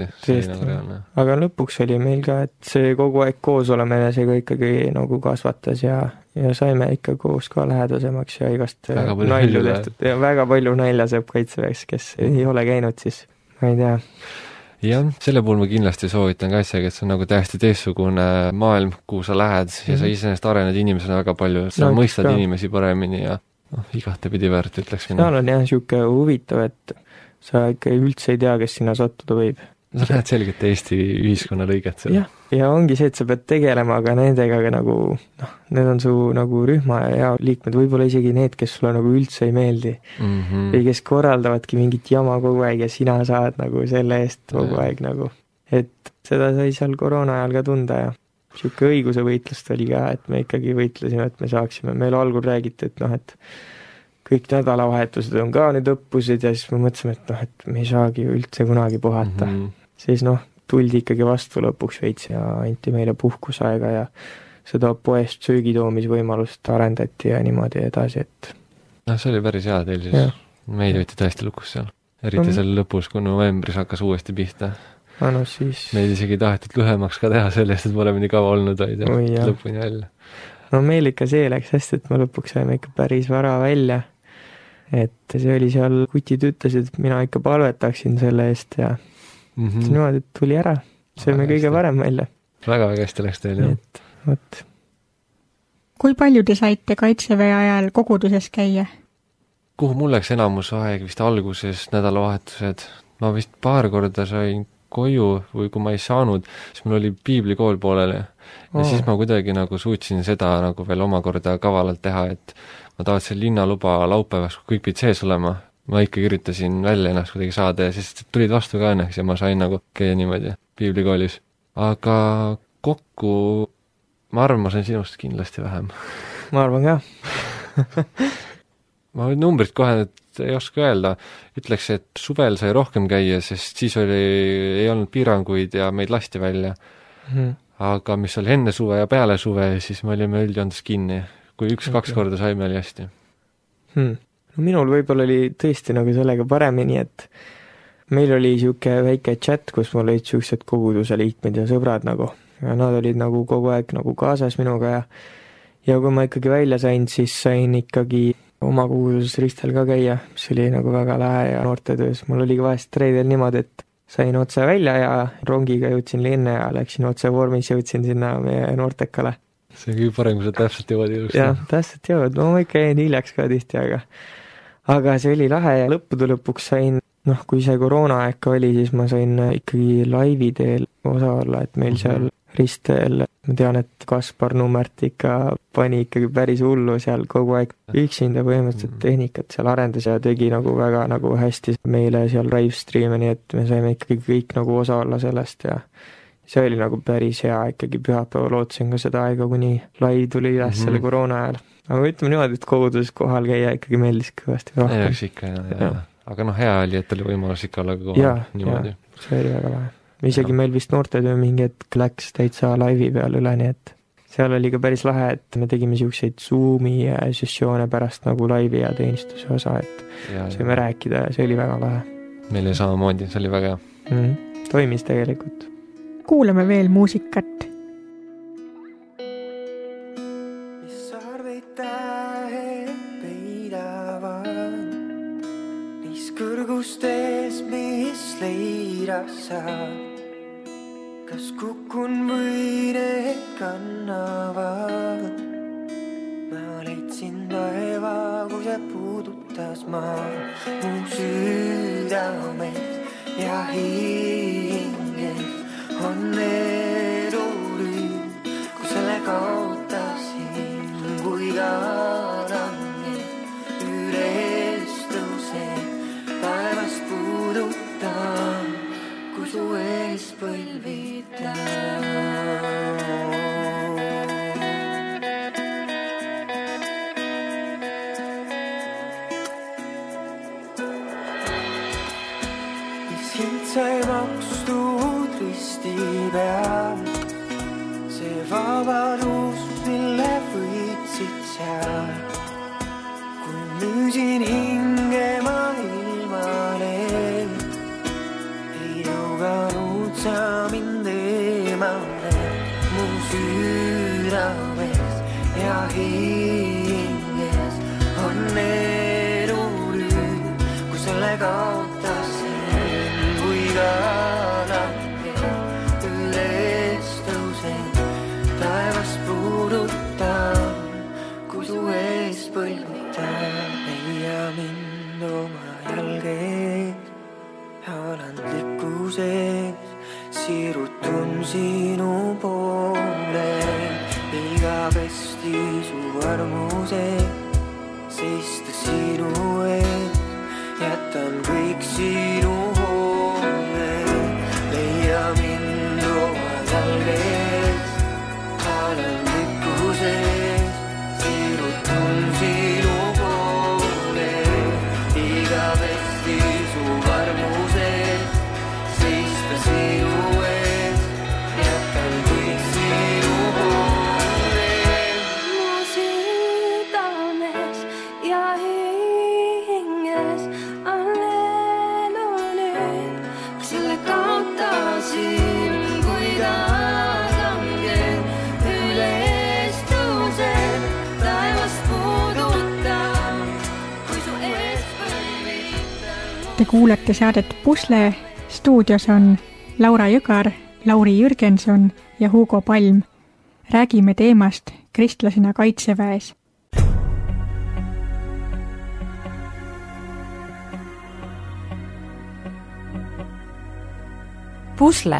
Aga lõpuks oli meil ka, et see kogu aeg koos olemine see ka ikkagi nagu kasvatas ja saime ikka koos ka lähedasemaks ja igast nalju tehtud ja väga palju nalja saab kaitseväeks, kes ei ole käinud, siis ma ei tea. Jah, selle puhul ma kindlasti soovitan kaitsega, et see on nagu täiesti teistsugune maailm, kuhu sa lähed ja sa iseenesest arened inimesena väga palju, sa mõistad inimesi paremini ja igatepidi väärt, ütleks mina. Seal on jah siuke huvitav, et sa ikka üldse ei tea, kes sinna sattuda võib. Sa näed selgelt Eesti ühiskonna lõiget seal. Ja ongi see, et sa pead tegelema, aga nendega nagu, need on su nagu rühma ja liikmed, võib-olla isegi need, kes sulle nagu üldse ei meeldi. Või kes korraldavadki mingit jama kogu aeg ja sina saad nagu selle eest kogu aeg nagu. Et seda sai seal koroona ajal ka tunda ja siuke õiguse võitlust oli ka, et me ikkagi võitlesime, et me saaksime. Meil algul räägiti, et et kõik nädalavahetused on ka nüüd õppused ja siis me mõtlesime, et me ei saagi üldse kunagi puhata. Siis tuldi ikkagi vastu lõpuks veits ja anti meile puhkusaega ja seda poest söögitoomisvõimalust arendati ja niimoodi edasi, et see oli päris hea teil siis. Meid võeti täiesti lukus seal. Eriti seal lõpus, kui novembris hakkas uuesti pihta. Siis meid isegi tahetud lühemaks ka teha sellest, et me oleme nii kaua olnud hoid ja lõpuni välja. Meil ikka see läks hästi, et me lõpuks saime ikka päris vara välja. Et see oli seal, kutid ütlesid, et mina ikka palvetaksin selle eest ja niimoodi tuli ära. See oli kõige parem välja. Väga hästi läks teil, jah. Et, võt. Kui palju te saite kaitseväe ajal koguduses käia? Kuhu mul läks enamus aeg, vist alguses nädalavahetused. Ma vist paar korda sain koju või kui ma ei saanud, siis mul oli piiblikool pooleli. Ja siis ma kuidagi nagu suutsin seda nagu veel omakorda kavalalt teha, et ma tahtsin linnaluba laupäevaks, kui kõik pidid sees olema. Ma ikkagi üritasin välja ennast kuidagi saada ja siis tulid vastu ka õnneks ja ma sain nagu käia niimoodi piiblikoolis. Aga kokku, ma arvan, ma sain sinust kindlasti vähem. Ma arvan ka. Ma numbrit kohe ei oska öelda. Ütleks, et suvel sai rohkem käia, sest siis ei olnud piiranguid ja meid lasti välja. Aga mis oli enne suve ja peale suve, siis me olime üldjoontes kinni. Kui 1-2 korda saime, oli hästi. Minul võib-olla oli tõesti nagu sellega paremini, et meil oli siuke väike chat, kus mul olid siuksed koguduse liikmed ja sõbrad nagu. Ja nad olid nagu kogu aeg nagu kaasas minuga ja kui ma ikkagi välja sain, siis sain ikkagi oma koguduses ristel ka käia, mis oli nagu väga lähe ja noortetöös. Mul oli vahest reedel niimoodi, et sain otse välja ja rongiga jõudsin linna ja läksin otse vormis, jõudsin sinna meie noortekale. see on kõige parem, kui sa täpselt jõuad ilusti. jah, täpselt jõuad, no ma ikka jäin hiljaks ka tihti, aga see oli lahe ja lõppude lõpuks sain, kui see koroonaaeg ka oli, siis ma sain ikkagi laivi teel osa olla, et meil seal ristteel, ma tean, et Kaspar Nummert ikka pani ikkagi päris hullu seal kogu aeg üksinda põhimõtteliselt tehnikat seal arendas ja tegi nagu väga nagu hästi meile seal livestream'i, nii et me saime ikkagi kõik nagu osa olla sellest ja see oli nagu päris hea ikkagi pühapäeval ootasin ka seda aega, kuni live tuli üles selle koroona ajal. Aga ütleme niimoodi, et koguduses kohal käia ikkagi meeldis kõvasti rohkem. Eks ikka, jah. Aga hea oli, et oli võimalus ikka olla ka kohal niimoodi. Ja, see oli väga lahe. Isegi meil vist noortetöö mingi hetk läks täitsa laivi peal üle, nii et seal oli ka päris lahe, et me tegime siukseid Zoomi sessioone pärast nagu laivi ja teenistuse osa, et saime rääkida ja see oli väga lahe. Meil oli samamoodi, see oli väga hea. Toimis tegelikult. Kuulame veel muusikat. Mis sarveid tähed peidavad, mis kõrgustes, mis leiras saab. Kas kukun või need kannavad? Ma leidsin taeva, kui see puudutas maa mu südames ja hinges on elulüüd, kui selle kaotasin, kui kanangi üles tõusen, taevast puudutan, kui su ees põlvitan. Mis hind sai makstud risti peal, see vabadus, mille võitsid seal, kui müüsin hinge ma ilmale. Tõuganud sa mind eemale mu südames ja hinges on elulüüd, kui selle kaotasin, kui kanangi üles tõusen, taevast puudutan, kui su ees põlvitan. Leia mind oma jalgeed alandlikkuses, siirutun sinu poole, igavesti su armuse, seista sinu ees, jätan kõik sinu hoole. Leia mind oma jalgees, alandlikkuses, siirutun sinu poole, igavesti su armuse, seista sinu ees, jätan kõik sinu hoole. Mu südames ja hinges on elulüüd, kui selle kaotasin, kui kanangen üles tõusen, taevast puudutan, kui su ees põlvitan. Te kuulete saadet Pusle. Stuudios on Laura Jõgar, Lauri Jürgenson ja Hugo Palm. Räägime teemast kristlasena Kaitseväes. Pusle.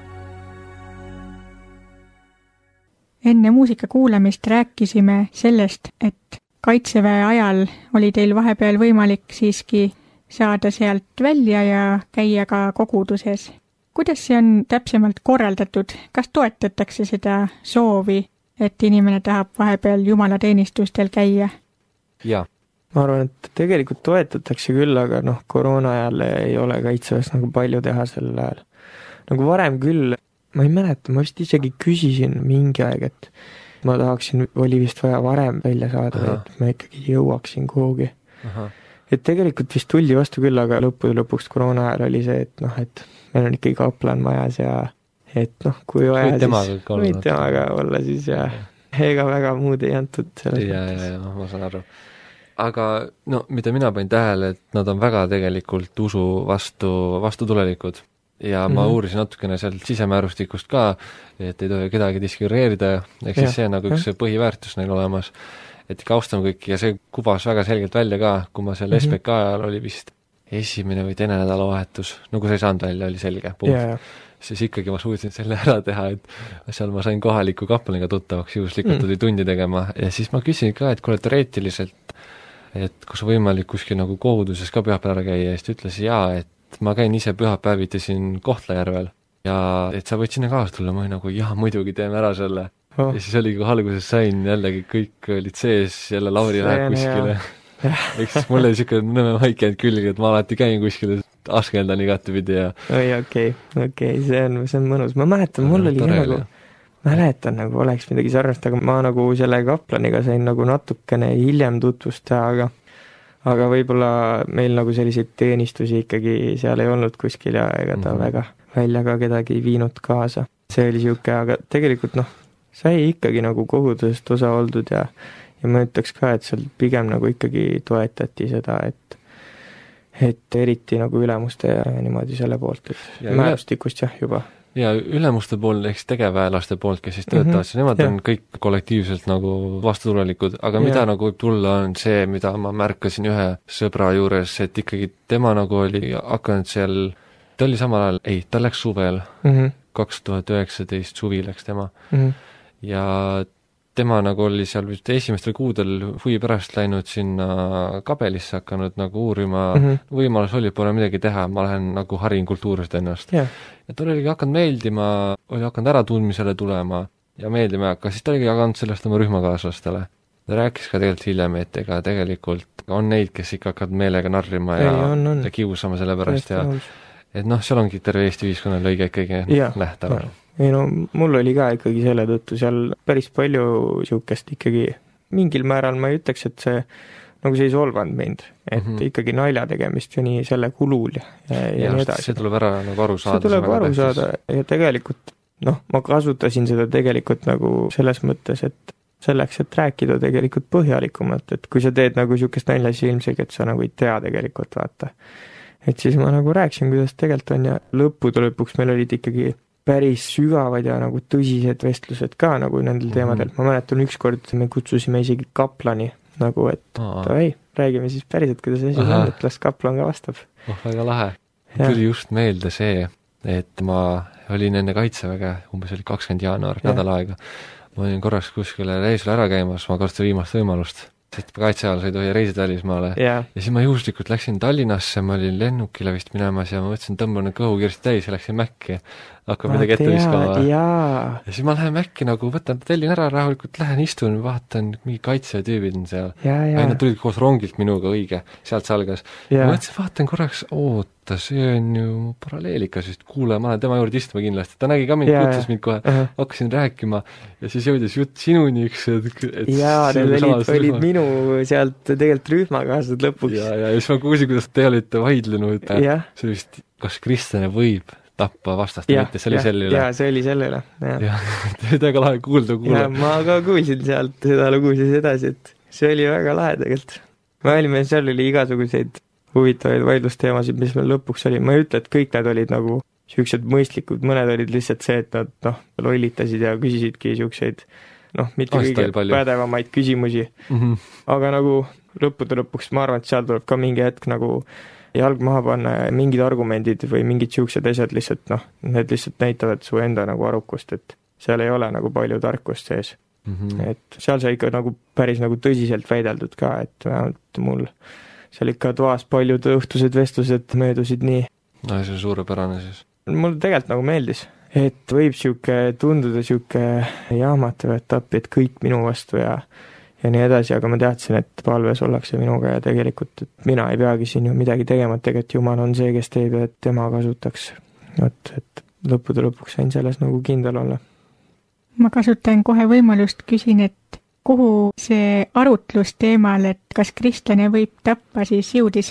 Enne muusika kuulamist rääkisime sellest, et Kaitseväe ajal oli teil vahepeal võimalik siiski saada sealt välja ja käia ka koguduses. Kuidas see on täpsemalt korraldatud? Kas toetatakse seda soovi, et inimene tahab vahepeal jumalateenistustel käia? Jaa. Ma arvan, et tegelikult toetatakse küll, aga koroona ajal ei ole Kaitseväes nagu palju teha sel ajal. Nagu varem küll, ma ei mäleta, ma vist isegi küsisin mingi aeg, et ma tahaksin, oli vist vaja varem välja saada, et ma ikkagi jõuaksin kuhugi. Et tegelikult vist tuldi vastu küll, aga lõpuks koroona ajal oli see, et et meil on ikkagi kaplan majas ja et kui vaja, võid temaga olla siis ja ega väga muud ei antud selles mõttes. Ja, ma saan aru. Aga mida mina panin tähele, et nad on väga tegelikult usu vastutulelikud ja ma uurisin natukene sealt sisemäärustikust ka, et ei tohi kedagi diskrimineerida, ehk siis see nagu üks põhiväärtus neil olemas, et ikka austame kõiki ja see kubas väga selgelt välja ka, kui ma seal SBK ajal oli vist esimene või teine nädalavahetus, no kui sa ei saanud välja, oli selge, punkt. Siis ikkagi ma suutsin selle ära teha, et seal ma sain kohaliku kaplaniga tuttavaks, juhuslikult tuli tundi tegema ja siis ma küsin ka, et kuule teoreetiliselt, et kus võimalik kuskil nagu koguduses ka pühapäeval ära käia ja siis ta ütles jaa, et ma käin ise pühapäeviti siin Kohtla-Järvel ja et sa võid sinna kaasa tulla, ma olin nagu jah, muidugi teeme ära selle. Ja siis oligi, kui alguses sain jällegi, kõik olid sees, jälle Lauri läheb kuskile. Eks siis mul oli siuke nõme maik jäänud külge, et ma alati käin kuskile, askeldan igatepidi ja okei, see on mõnus. Ma mäletan, mul oli nagu oleks midagi sarnast, aga ma nagu selle kaplaniga sain nagu natukene hiljem tutvust teha, aga võib-olla meil nagu selliseid teenistusi ikkagi seal ei olnud kuskil ja ega ta väga välja ka kedagi viinud kaasa. See oli siuke, aga tegelikult sai ikkagi nagu kogudusest osa oldud ja ma ütleks ka, et seal pigem nagu ikkagi toetati seda, et eriti nagu ülemuste ja niimoodi selle poolt, et määrustikust juba. Ja ülemuste pool, ehk tegevväelaste poolt, kes siis töötavad, nemad on kõik kollektiivselt nagu vastutulelikud, aga mida nagu võib tulla, on see, mida ma märkasin ühe sõbra juures, et ikkagi tema nagu oli hakanud seal, ta oli samal ajal, ta läks suvel, 2019 suvi läks tema, ja tema nagu oli seal vist esimestel kuudel huvi pärast läinud sinna kabelisse, hakanud nagu uurima, võimalus oli, pole midagi teha, ma lähen nagu harin kultuurist ennast. Ja ta oligi hakanud meeldima, oli hakanud äratundmisele tulema ja meeldima, aga siis ta oligi jaganud sellest oma rühmakaaslastele. Ta rääkis ka tegelikult hiljem, et ega tegelikult on neid, kes ikka hakkavad meelega narrima ja kiusama selle pärast ja et seal ongi terve Eesti ühiskonnal õige ikkagi nähtaval. Mul oli ka ikkagi selle tõttu seal päris palju siukest ikkagi mingil määral ma ei ütleks, et see nagu see ei solvanud mind, et ikkagi nalja tegemist ja nii selle kulul ja nii edasi. See tuleb ära nagu aru saada. See tuleb aru saada ja tegelikult ma kasutasin seda tegelikult nagu selles mõttes, et selleks, et rääkida tegelikult põhjalikumalt, et kui sa teed nagu siukest nalja, siis ilmselt, et sa nagu ei tea tegelikult vaata. Et siis ma nagu rääkisin, kuidas tegelikult on ja lõppude lõpuks meil olid ikkagi päris sügavad ja nagu tõsised vestlused ka nagu nendel teemadel. Ma mäletan ükskord me kutsusime isegi kaplani nagu, et räägime siis päriselt, kuidas asi on, et las kaplan ka vastab. Väga lahe. Tuli just meelde see, et ma olin enne Kaitseväge, umbes oli 20 jaanuar, nädal aega. Ma olin korraks kuskile reisule ära käimas, ma kasutasin viimast võimalust. Et kaitseajal sa ei tohi reisida välismaale. Ja siis ma juhuslikult läksin Tallinnasse, ma olin lennukile vist minemas ja ma mõtlesin, tõmban kõhu kiiresti täis ja läksin Mäkki. Hakkab midagi ette viskama. Ja siis ma lähen Mäkki nagu, võtan tellin ära rahulikult, lähen istun, vaatan, mingi kaitsetüübid on seal. Nad tulid koos rongilt minuga, õige, sealt see algas. Ma mõtlesin, vaatan korraks, oota, see on ju paralleelikas vist, kuule, ma olen tema juurde istuma kindlasti. Ta nägi ka mind, kutsus mind kohe, hakkasin rääkima ja siis jõudis jutt sinuni üks, need olid minu sealt tegelikult rühmakaaslased lõpuks. Ja siis ma kuulsin, kuidas te olite vaidlenud. See oli vist, kas kristlane võib tappa vastast või mitte, see oli selle üle. See oli selle üle, väga lahe kuulda. Ja ma ka kuulsin sealt seda lugu siis edasi, et see oli väga lahe tegelikult. Me olime, seal oli igasuguseid huvitavaid vaidlusteemasid, mis meil lõpuks oli. Ma ei ütle, et kõik need olid nagu siuksed mõistlikud, mõned olid lihtsalt see, et nad lollitasid ja küsisidki siukseid mitte kõige pädevamaid küsimusi. Aga nagu lõppude lõpuks ma arvan, et seal tuleb ka mingi hetk nagu jalg maha panna ja mingid argumendid või mingid siuksed asjad lihtsalt, need lihtsalt näitavad su enda nagu arukust, et seal ei ole nagu palju tarkust sees. Et seal sai ikka nagu päris nagu tõsiselt väideldud ka, et vähemalt mul seal ikka toas paljud õhtused vestlused möödusid nii. See on suurepärane siis. Mul tegelikult nagu meeldis, et võib tunduda siuke jaamatav etapp, et kõik minu vastu ja nii edasi, aga ma teadsin, et palves ollakse minuga ja tegelikult, et mina ei peagi siin ju midagi tegema, et tegelikult Jumal on see, kes teeb ja et tema kasutaks. Et lõppude lõpuks sain selles nagu kindel olla. Ma kasutan kohe võimalust, küsin, et kuhu see arutlus teemal, et kas kristlane võib tappa, siis jõudis?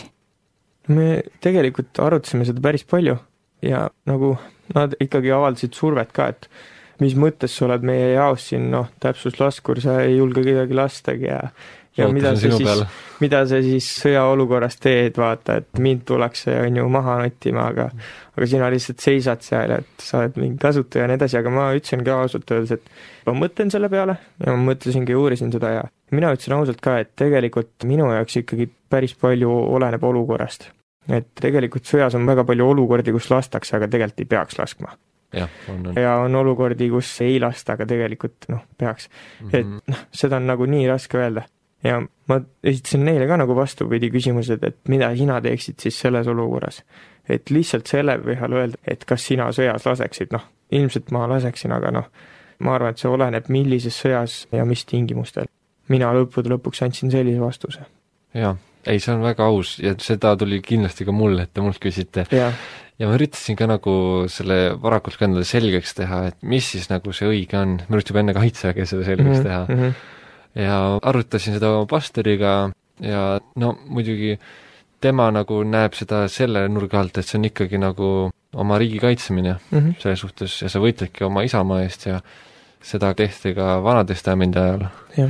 Me tegelikult arutasime seda päris palju ja nagu nad ikkagi avaldasid survet ka, et mis mõttes sa oled meie jaos siin, täpsuslaskur, sa ei julge kedagi lastagi ja ja Lootus mida sa siis sõjaolukorras teed, vaata, et mind tullakse on ju maha nottima, aga sina lihtsalt seisad seal, et sa oled mingi kasutaja ja nii edasi, aga ma ütlesin ka ausalt öeldes, et ma mõtlen selle peale ja ma mõtlesingi ja uurisin seda ja mina ütlesin ausalt ka, et tegelikult minu jaoks ikkagi päris palju oleneb olukorrast. Et tegelikult sõjas on väga palju olukordi, kus lastakse, aga tegelikult ei peaks laskma. Ja on olukordi, kus ei lasta, aga tegelikult peaks. Et seda on nagu nii raske öelda. Ja ma esitasin neile ka nagu vastupidi küsimused, et mida sina teeksid siis selles olukorras. Et lihtsalt selle põhjal öelda, et kas sina sõjas laseksid, ilmselt ma laseksin, aga ma arvan, et see oleneb millises sõjas ja mis tingimustel. Mina lõpuks andsin sellise vastuse. Jaa, ei, see on väga aus ja seda tuli kindlasti ka mulle, et te mult küsite. Ja ma üritasin ka nagu selle varakult ka endale selgeks teha, et mis siis nagu see õige on. Ma üritasin juba enne kaitseväge selle selgeks teha. Ja arutasin seda oma pastoriga ja muidugi tema nagu näeb seda selle nurga alt, et see on ikkagi nagu oma riigi kaitsemine selle suhtes ja sa võitledki oma isamaa eest ja seda tehti ka Vanatestamendi ajal.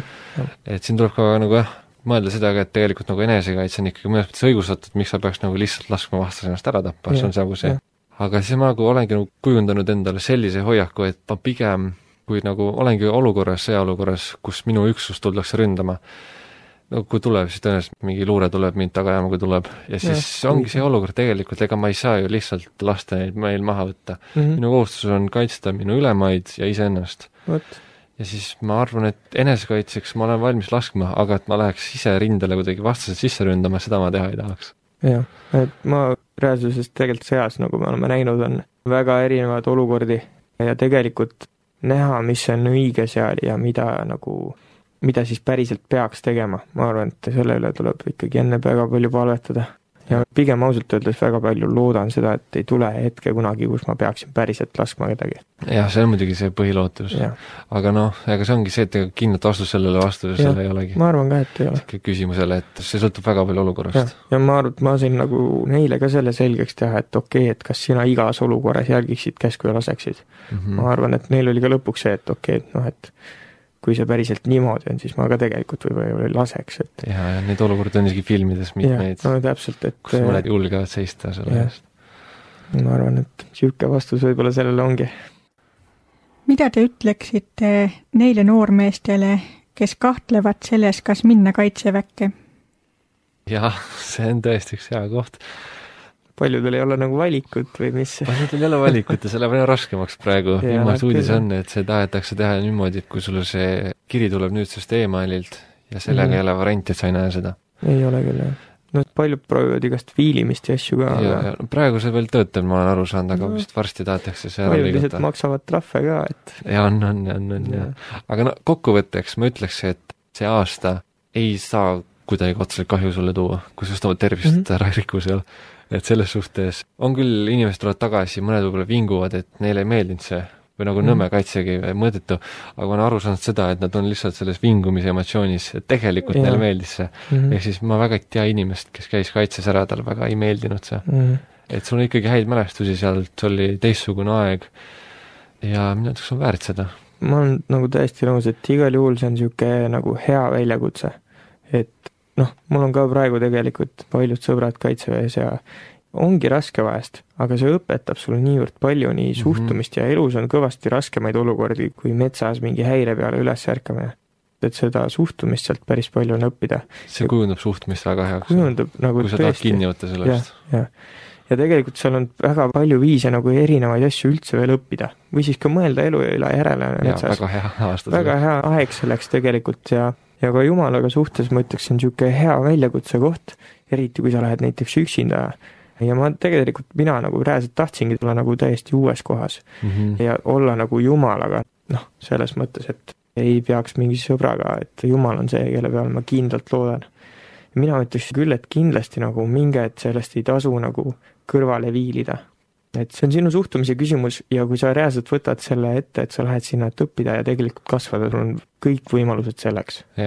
Et siin tuleb ka nagu mõelda seda, et tegelikult nagu enesekaitse on ikkagi mõnes mõttes õigustatud, miks sa peaks nagu lihtsalt laskma vastas ennast ära tappa, see on nagu see. Aga siis ma nagu olengi nagu kujundanud endale sellise hoiaku, et ma pigem, kui nagu olengi olukorras, sõjaolukorras, kus minu üksus tuldakse ründama, kui tuleb, siis tõenäoliselt mingi luure tuleb mind taga jääma, kui tuleb. Ja siis ongi see olukord tegelikult, ega ma ei saa ju lihtsalt lasta neid meil maha võtta. Minu kohustus on kaitsta minu ülemaid ja iseennast. Ja siis ma arvan, et enesekaitseks ma olen valmis laskma, aga et ma läheks ise rindele kuidagi vastased sisse ründama, seda ma teha ei tahaks. Jah, et ma reaalsuses tegelikult sõjas, nagu me oleme näinud, on väga erinevad olukordi ja tegelikult näha, mis on õige seal ja mida siis päriselt peaks tegema. Ma arvan, et selle üle tuleb ikkagi enne väga palju palvetada. Ja pigem ausalt öeldes väga palju loodan seda, et ei tule hetke kunagi, kus ma peaksin päriselt laskma kedagi. Jah, see on muidugi see põhilootus. Aga ega see ongi see, et kindlalt vastus sellele vastusele ei olegi. Ma arvan ka, et ei ole. Küsimusele, et see sõltub väga palju olukorrast. Ja ma arvan, et ma sain nagu neile ka selle selgeks teha, et okei, et kas sina igas olukorras jälgiksid käsku ja laseksid. Ma arvan, et neil oli ka lõpuks see, et okei, et kui see päriselt niimoodi on, siis ma ka tegelikult võib-olla ei laseks. Et... Ja need olukorrad on isegi filmides mitmeid, täpselt, et... kus mõned julgevad seista selle eest. Ma arvan, et siuke vastus võib-olla sellele ongi. Mida te ütleksite neile noormeestele, kes kahtlevad selles, kas minna kaitseväkke? Jah, see on tõesti üks hea koht. Paljudel ei ole nagu valikut või mis? Paljudel ei ole valikut ja selle palju raskemaks praegu. Viimast uudis on, et see tahetakse teha niimoodi, et kui sulle see kiri tuleb nüüdsest e-maililt ja sellega ei ole varianti, et sa ei näe seda. Ei ole küll, jah. Paljud proovivad igast viilimist ja asju ka. Ja praegu see veel töötab, ma olen aru saanud, aga vist varsti tahetakse see ära liiguta. Paljud maksavad trahve ka, et... Ja on. Aga kokkuvõtteks ma ütleks, et see aasta ei saa kuidagi otseselt kahju sulle tuua, kui just oma tervist ära ei riku seal. Et selles suhtes on küll inimesed tulevad tagasi, mõned võib-olla vinguvad, et neile ei meeldinud see või nagu nõmme kaitsegi mõõdetu, aga ma olen aru saanud seda, et nad on lihtsalt selles vingumise emotsioonis, et tegelikult neile meeldis see. Ehk siis ma väga ei tea inimest, kes käis kaitses ära, tal väga ei meeldinud see. Et sul on ikkagi häid mälestusi sealt, see oli teistsugune aeg ja minu jaoks on väärt seda. Ma olen nagu täiesti nõus, et igal juhul see on siuke nagu hea väljakutse, et mul on ka praegu tegelikult paljud sõbrad kaitseväes ja ongi raske vahest, aga see õpetab sulle niivõrd palju nii suhtumist ja elus on kõvasti raskemaid olukordi, kui metsas mingi häire peale üles ärkamine. Et seda suhtumist sealt päris palju on õppida. See kujundab suhtumist väga heaks. Kujundab nagu kui sa tahad kinni võtta sellest. Ja tegelikult seal on väga palju viise nagu erinevaid asju üldse veel õppida. Või siis ka mõelda elu üle järele metsas. Väga hea aasta. Väga hea aeg selleks tegelikult ja ka Jumalaga suhtes ma ütleksin siuke hea väljakutse koht, eriti kui sa lähed näiteks üksinda. Ja mina nagu reaalselt tahtsingi tulla nagu täiesti uues kohas ja olla nagu Jumalaga, selles mõttes, et ei peaks mingi sõbraga, et Jumal on see, kelle peal ma kindlalt loodan. Mina ütleks küll, et kindlasti nagu minge, et sellest ei tasu nagu kõrvale viilida. Et see on sinu suhtumise küsimus ja kui sa reaalselt võtad selle ette, et sa lähed sinna, et õppida ja tegelikult kasvada, sul on kõik võimalused selleks.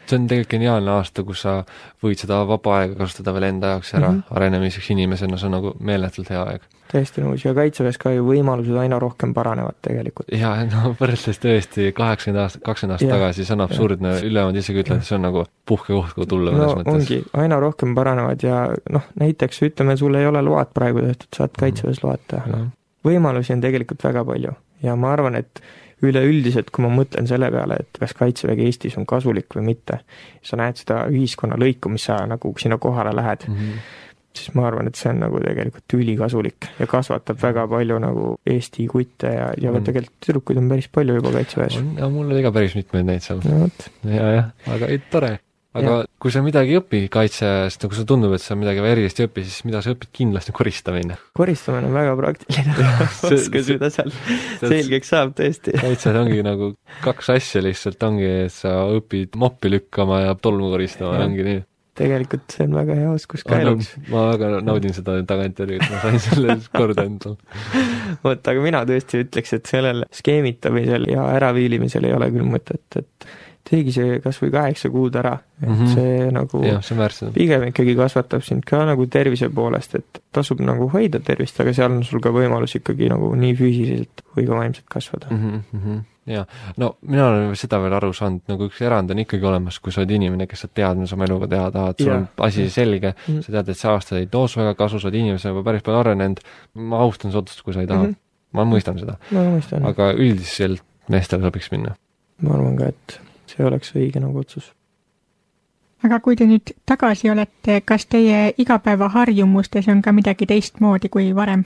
see on tegelikult geniaalne aasta, kus sa võid seda vaba aega kasutada veel enda jaoks ära arenemiseks inimesena, see on nagu meeletult hea aeg. Täiesti nõus, ja kaitseväes ka ju võimalused aina rohkem paranevad tegelikult. Ja no võrdles tõesti 20 aastat tagasi, see on absurdne, ülemad isegi ütlevad, et see on nagu puhkekoht, kui tulla mõnes mõttes. Ongi, aina rohkem paranevad ja näiteks ütleme, sul ei ole load praegu tehtud, saad kaitseväes loata. Võimalusi on tegelikult väga palju ja ma arvan, et üleüldiselt, kui ma mõtlen selle peale, et kas kaitsevägi Eestis on kasulik või mitte, sa näed seda ühiskonna lõiku, mis sa nagu sinna kohale lähed, siis ma arvan, et see on nagu tegelikult ülikasulik ja kasvatab väga palju nagu Eesti kutte ja tegelikult tüdrukuid on päris palju juba kaitseväes. Ja mul oli ka päris mitmeid neid seal. No, ja, aga tore. Aga kui sa midagi õpi kaitseväest, kui sa tundub, et sa midagi erilist ei õpi, siis mida sa õpid kindlasti koristamine? Koristamine on väga praktiline. Oskas mida seal selgeks saab tõesti. Kaitseväes ongi nagu 2 asja lihtsalt ongi, et sa õpid moppi lükkama ja tolmu koristama, ongi nii. Tegelikult see on väga hea oskus ka eluks. Ma väga naudin seda tagantjärgi, et ma sain selle korda endal. Võt, aga mina tõesti ütleks, et sellel skeemitamisel ja äraviilimisel ei ole küll mõtet, et teegi see kas või 8 kuud ära, et see nagu pigem ikkagi kasvatab sind ka nagu tervise poolest, et tasub nagu hoida tervist, aga seal on sul ka võimalus ikkagi nagu nii füüsiliselt kui ka vaimselt kasvada. Ja, no mina olen seda veel aru saanud, nagu üks erand on ikkagi olemas, kui sa oled inimene, kes sa tead, mis oma eluga teha tahad, sul on asi selge, sa tead, et see aasta ei toos väga kasu, sa oled inimesena juba päris palju arenenud, ma austan see otsust, kui sa ei taha, ma mõistan seda, aga üldiselt meestel sobiks minna. Ma arvan ka, et see oleks õige nagu otsus. Aga kui te nüüd tagasi olete, kas teie igapäeva harjumustes on ka midagi teistmoodi kui varem?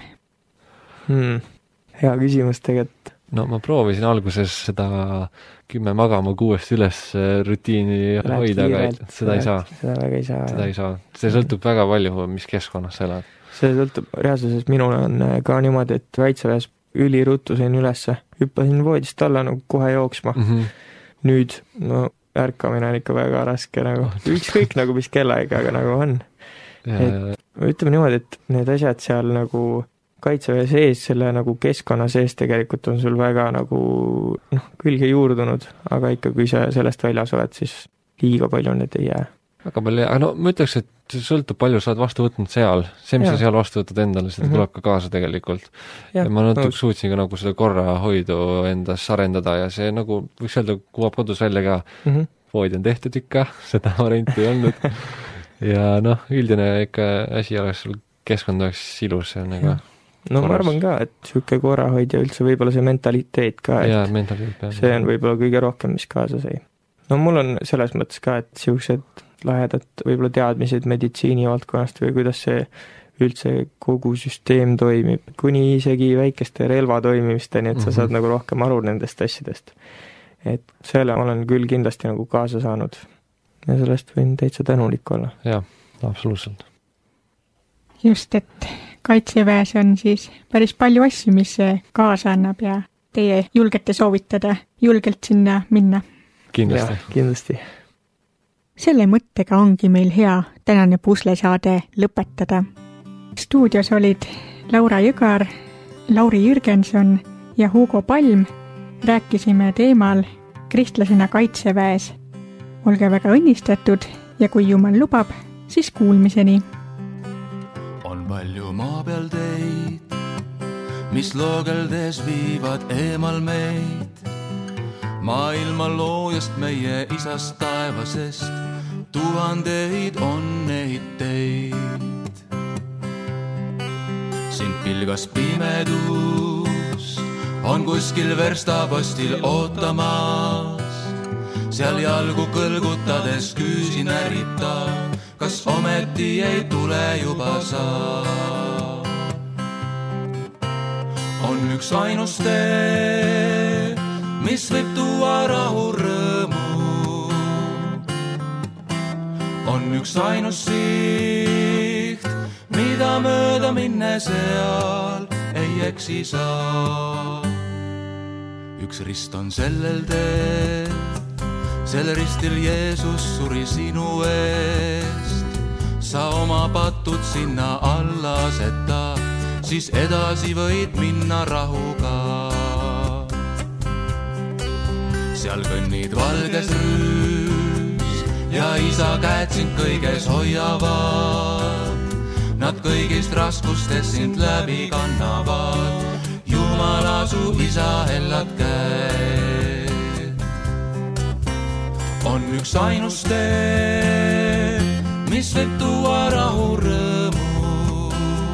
Hea küsimus tegelikult. No ma proovisin alguses seda 10 magama 6 üles rutiini hoida, aga seda ei saa. Seda ei saa. See sõltub väga palju, mis keskkonnas sa elad. See sõltub, reaalsuses minul on ka niimoodi, et kaitseväes üliruttu sain ülesse. Hüppasin voodist alla nagu kohe jooksma. Nüüd, ärkamine on ikka väga raske nagu. Ükskõik nagu mis kellaega, aga nagu on. Ütleme niimoodi, et need asjad seal nagu kaitseväe sees, selle nagu keskkonna sees tegelikult on sul väga nagu külge juurdunud, aga ikka kui sa sellest väljas oled, siis liiga palju need ei jää. Väga palju, aga ma ütleks, et sõltub palju sa oled vastu võtnud seal. See, mis sa seal vastu võtad endale, seda tuleb ka kaasa tegelikult. Ja ma natuke suutsin ka nagu seda korrahoidu endas arendada ja see nagu, võiks öelda, kuvab kodus välja ka. Voodi on tehtud ikka, seda varianti ei olnud. Ja üldine ikka asi oleks sul keskkond oleks ilus. No ma arvan ka, et siuke korrahoid ja üldse võib-olla see mentaliteet ka, et see on võib-olla kõige rohkem, mis kaasa sai. No mul on selles mõttes ka, et siuksed lahedad võib-olla teadmised meditsiini valdkonnast või kuidas see üldse kogu süsteem toimib, kuni isegi väikeste relva toimimisteni, et sa saad nagu rohkem aru nendest asjadest. Et selle olen küll kindlasti nagu kaasa saanud ja sellest võin täitsa tänulik olla. Jah, absoluutselt. Just, et kaitseväes on siis päris palju asju, mis kaasa annab ja teie julgete soovitada julgelt sinna minna. Kindlasti. Selle mõttega ongi meil hea tänane puslesaade lõpetada. Stuudios olid Laura Jõgar, Lauri Jürgenson ja Hugo Palm. Rääkisime teemal kristlasena kaitseväes. Olge väga õnnistatud ja kui Jumal lubab, siis kuulmiseni. On palju maa peal teid, mis loogeldes viivad eemal meid. Maailma loojast meie isast taevasest, tuhandeid on neid teid. Sind pilgas pimedus, on kuskil verstapostil ootamas. Seal jalgu kõlgutades küüsi närita, kas ometi ei tule juba saa. On üks ainus tee, mis võib tuua rahu rõõmu. On üks ainus siht, mida mööda minne seal ei eksi saa. Üks rist on sellel teel, sel ristil Jeesus suri sinu eest. Sa oma patud sinna alla seta, siis edasi võid minna rahuga. Seal kõnnid valges rüüs, ja isa käed sind kõiges hoiavad. Nad kõigist raskustest sind läbi kannavad. Jumala su isa hellad käed. On üks ainus tee, mis võib tuua rahu rõõmu.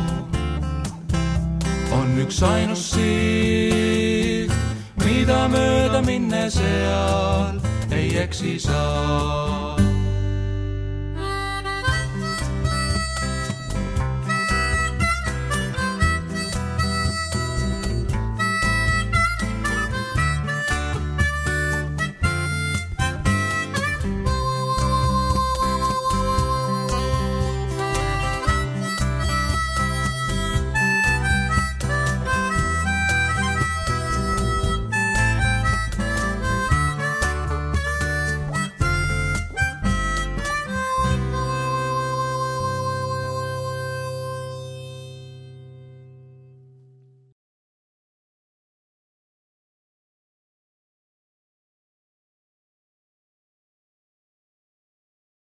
On üks ainus siht, mida mööda minne seal ei eksi saa.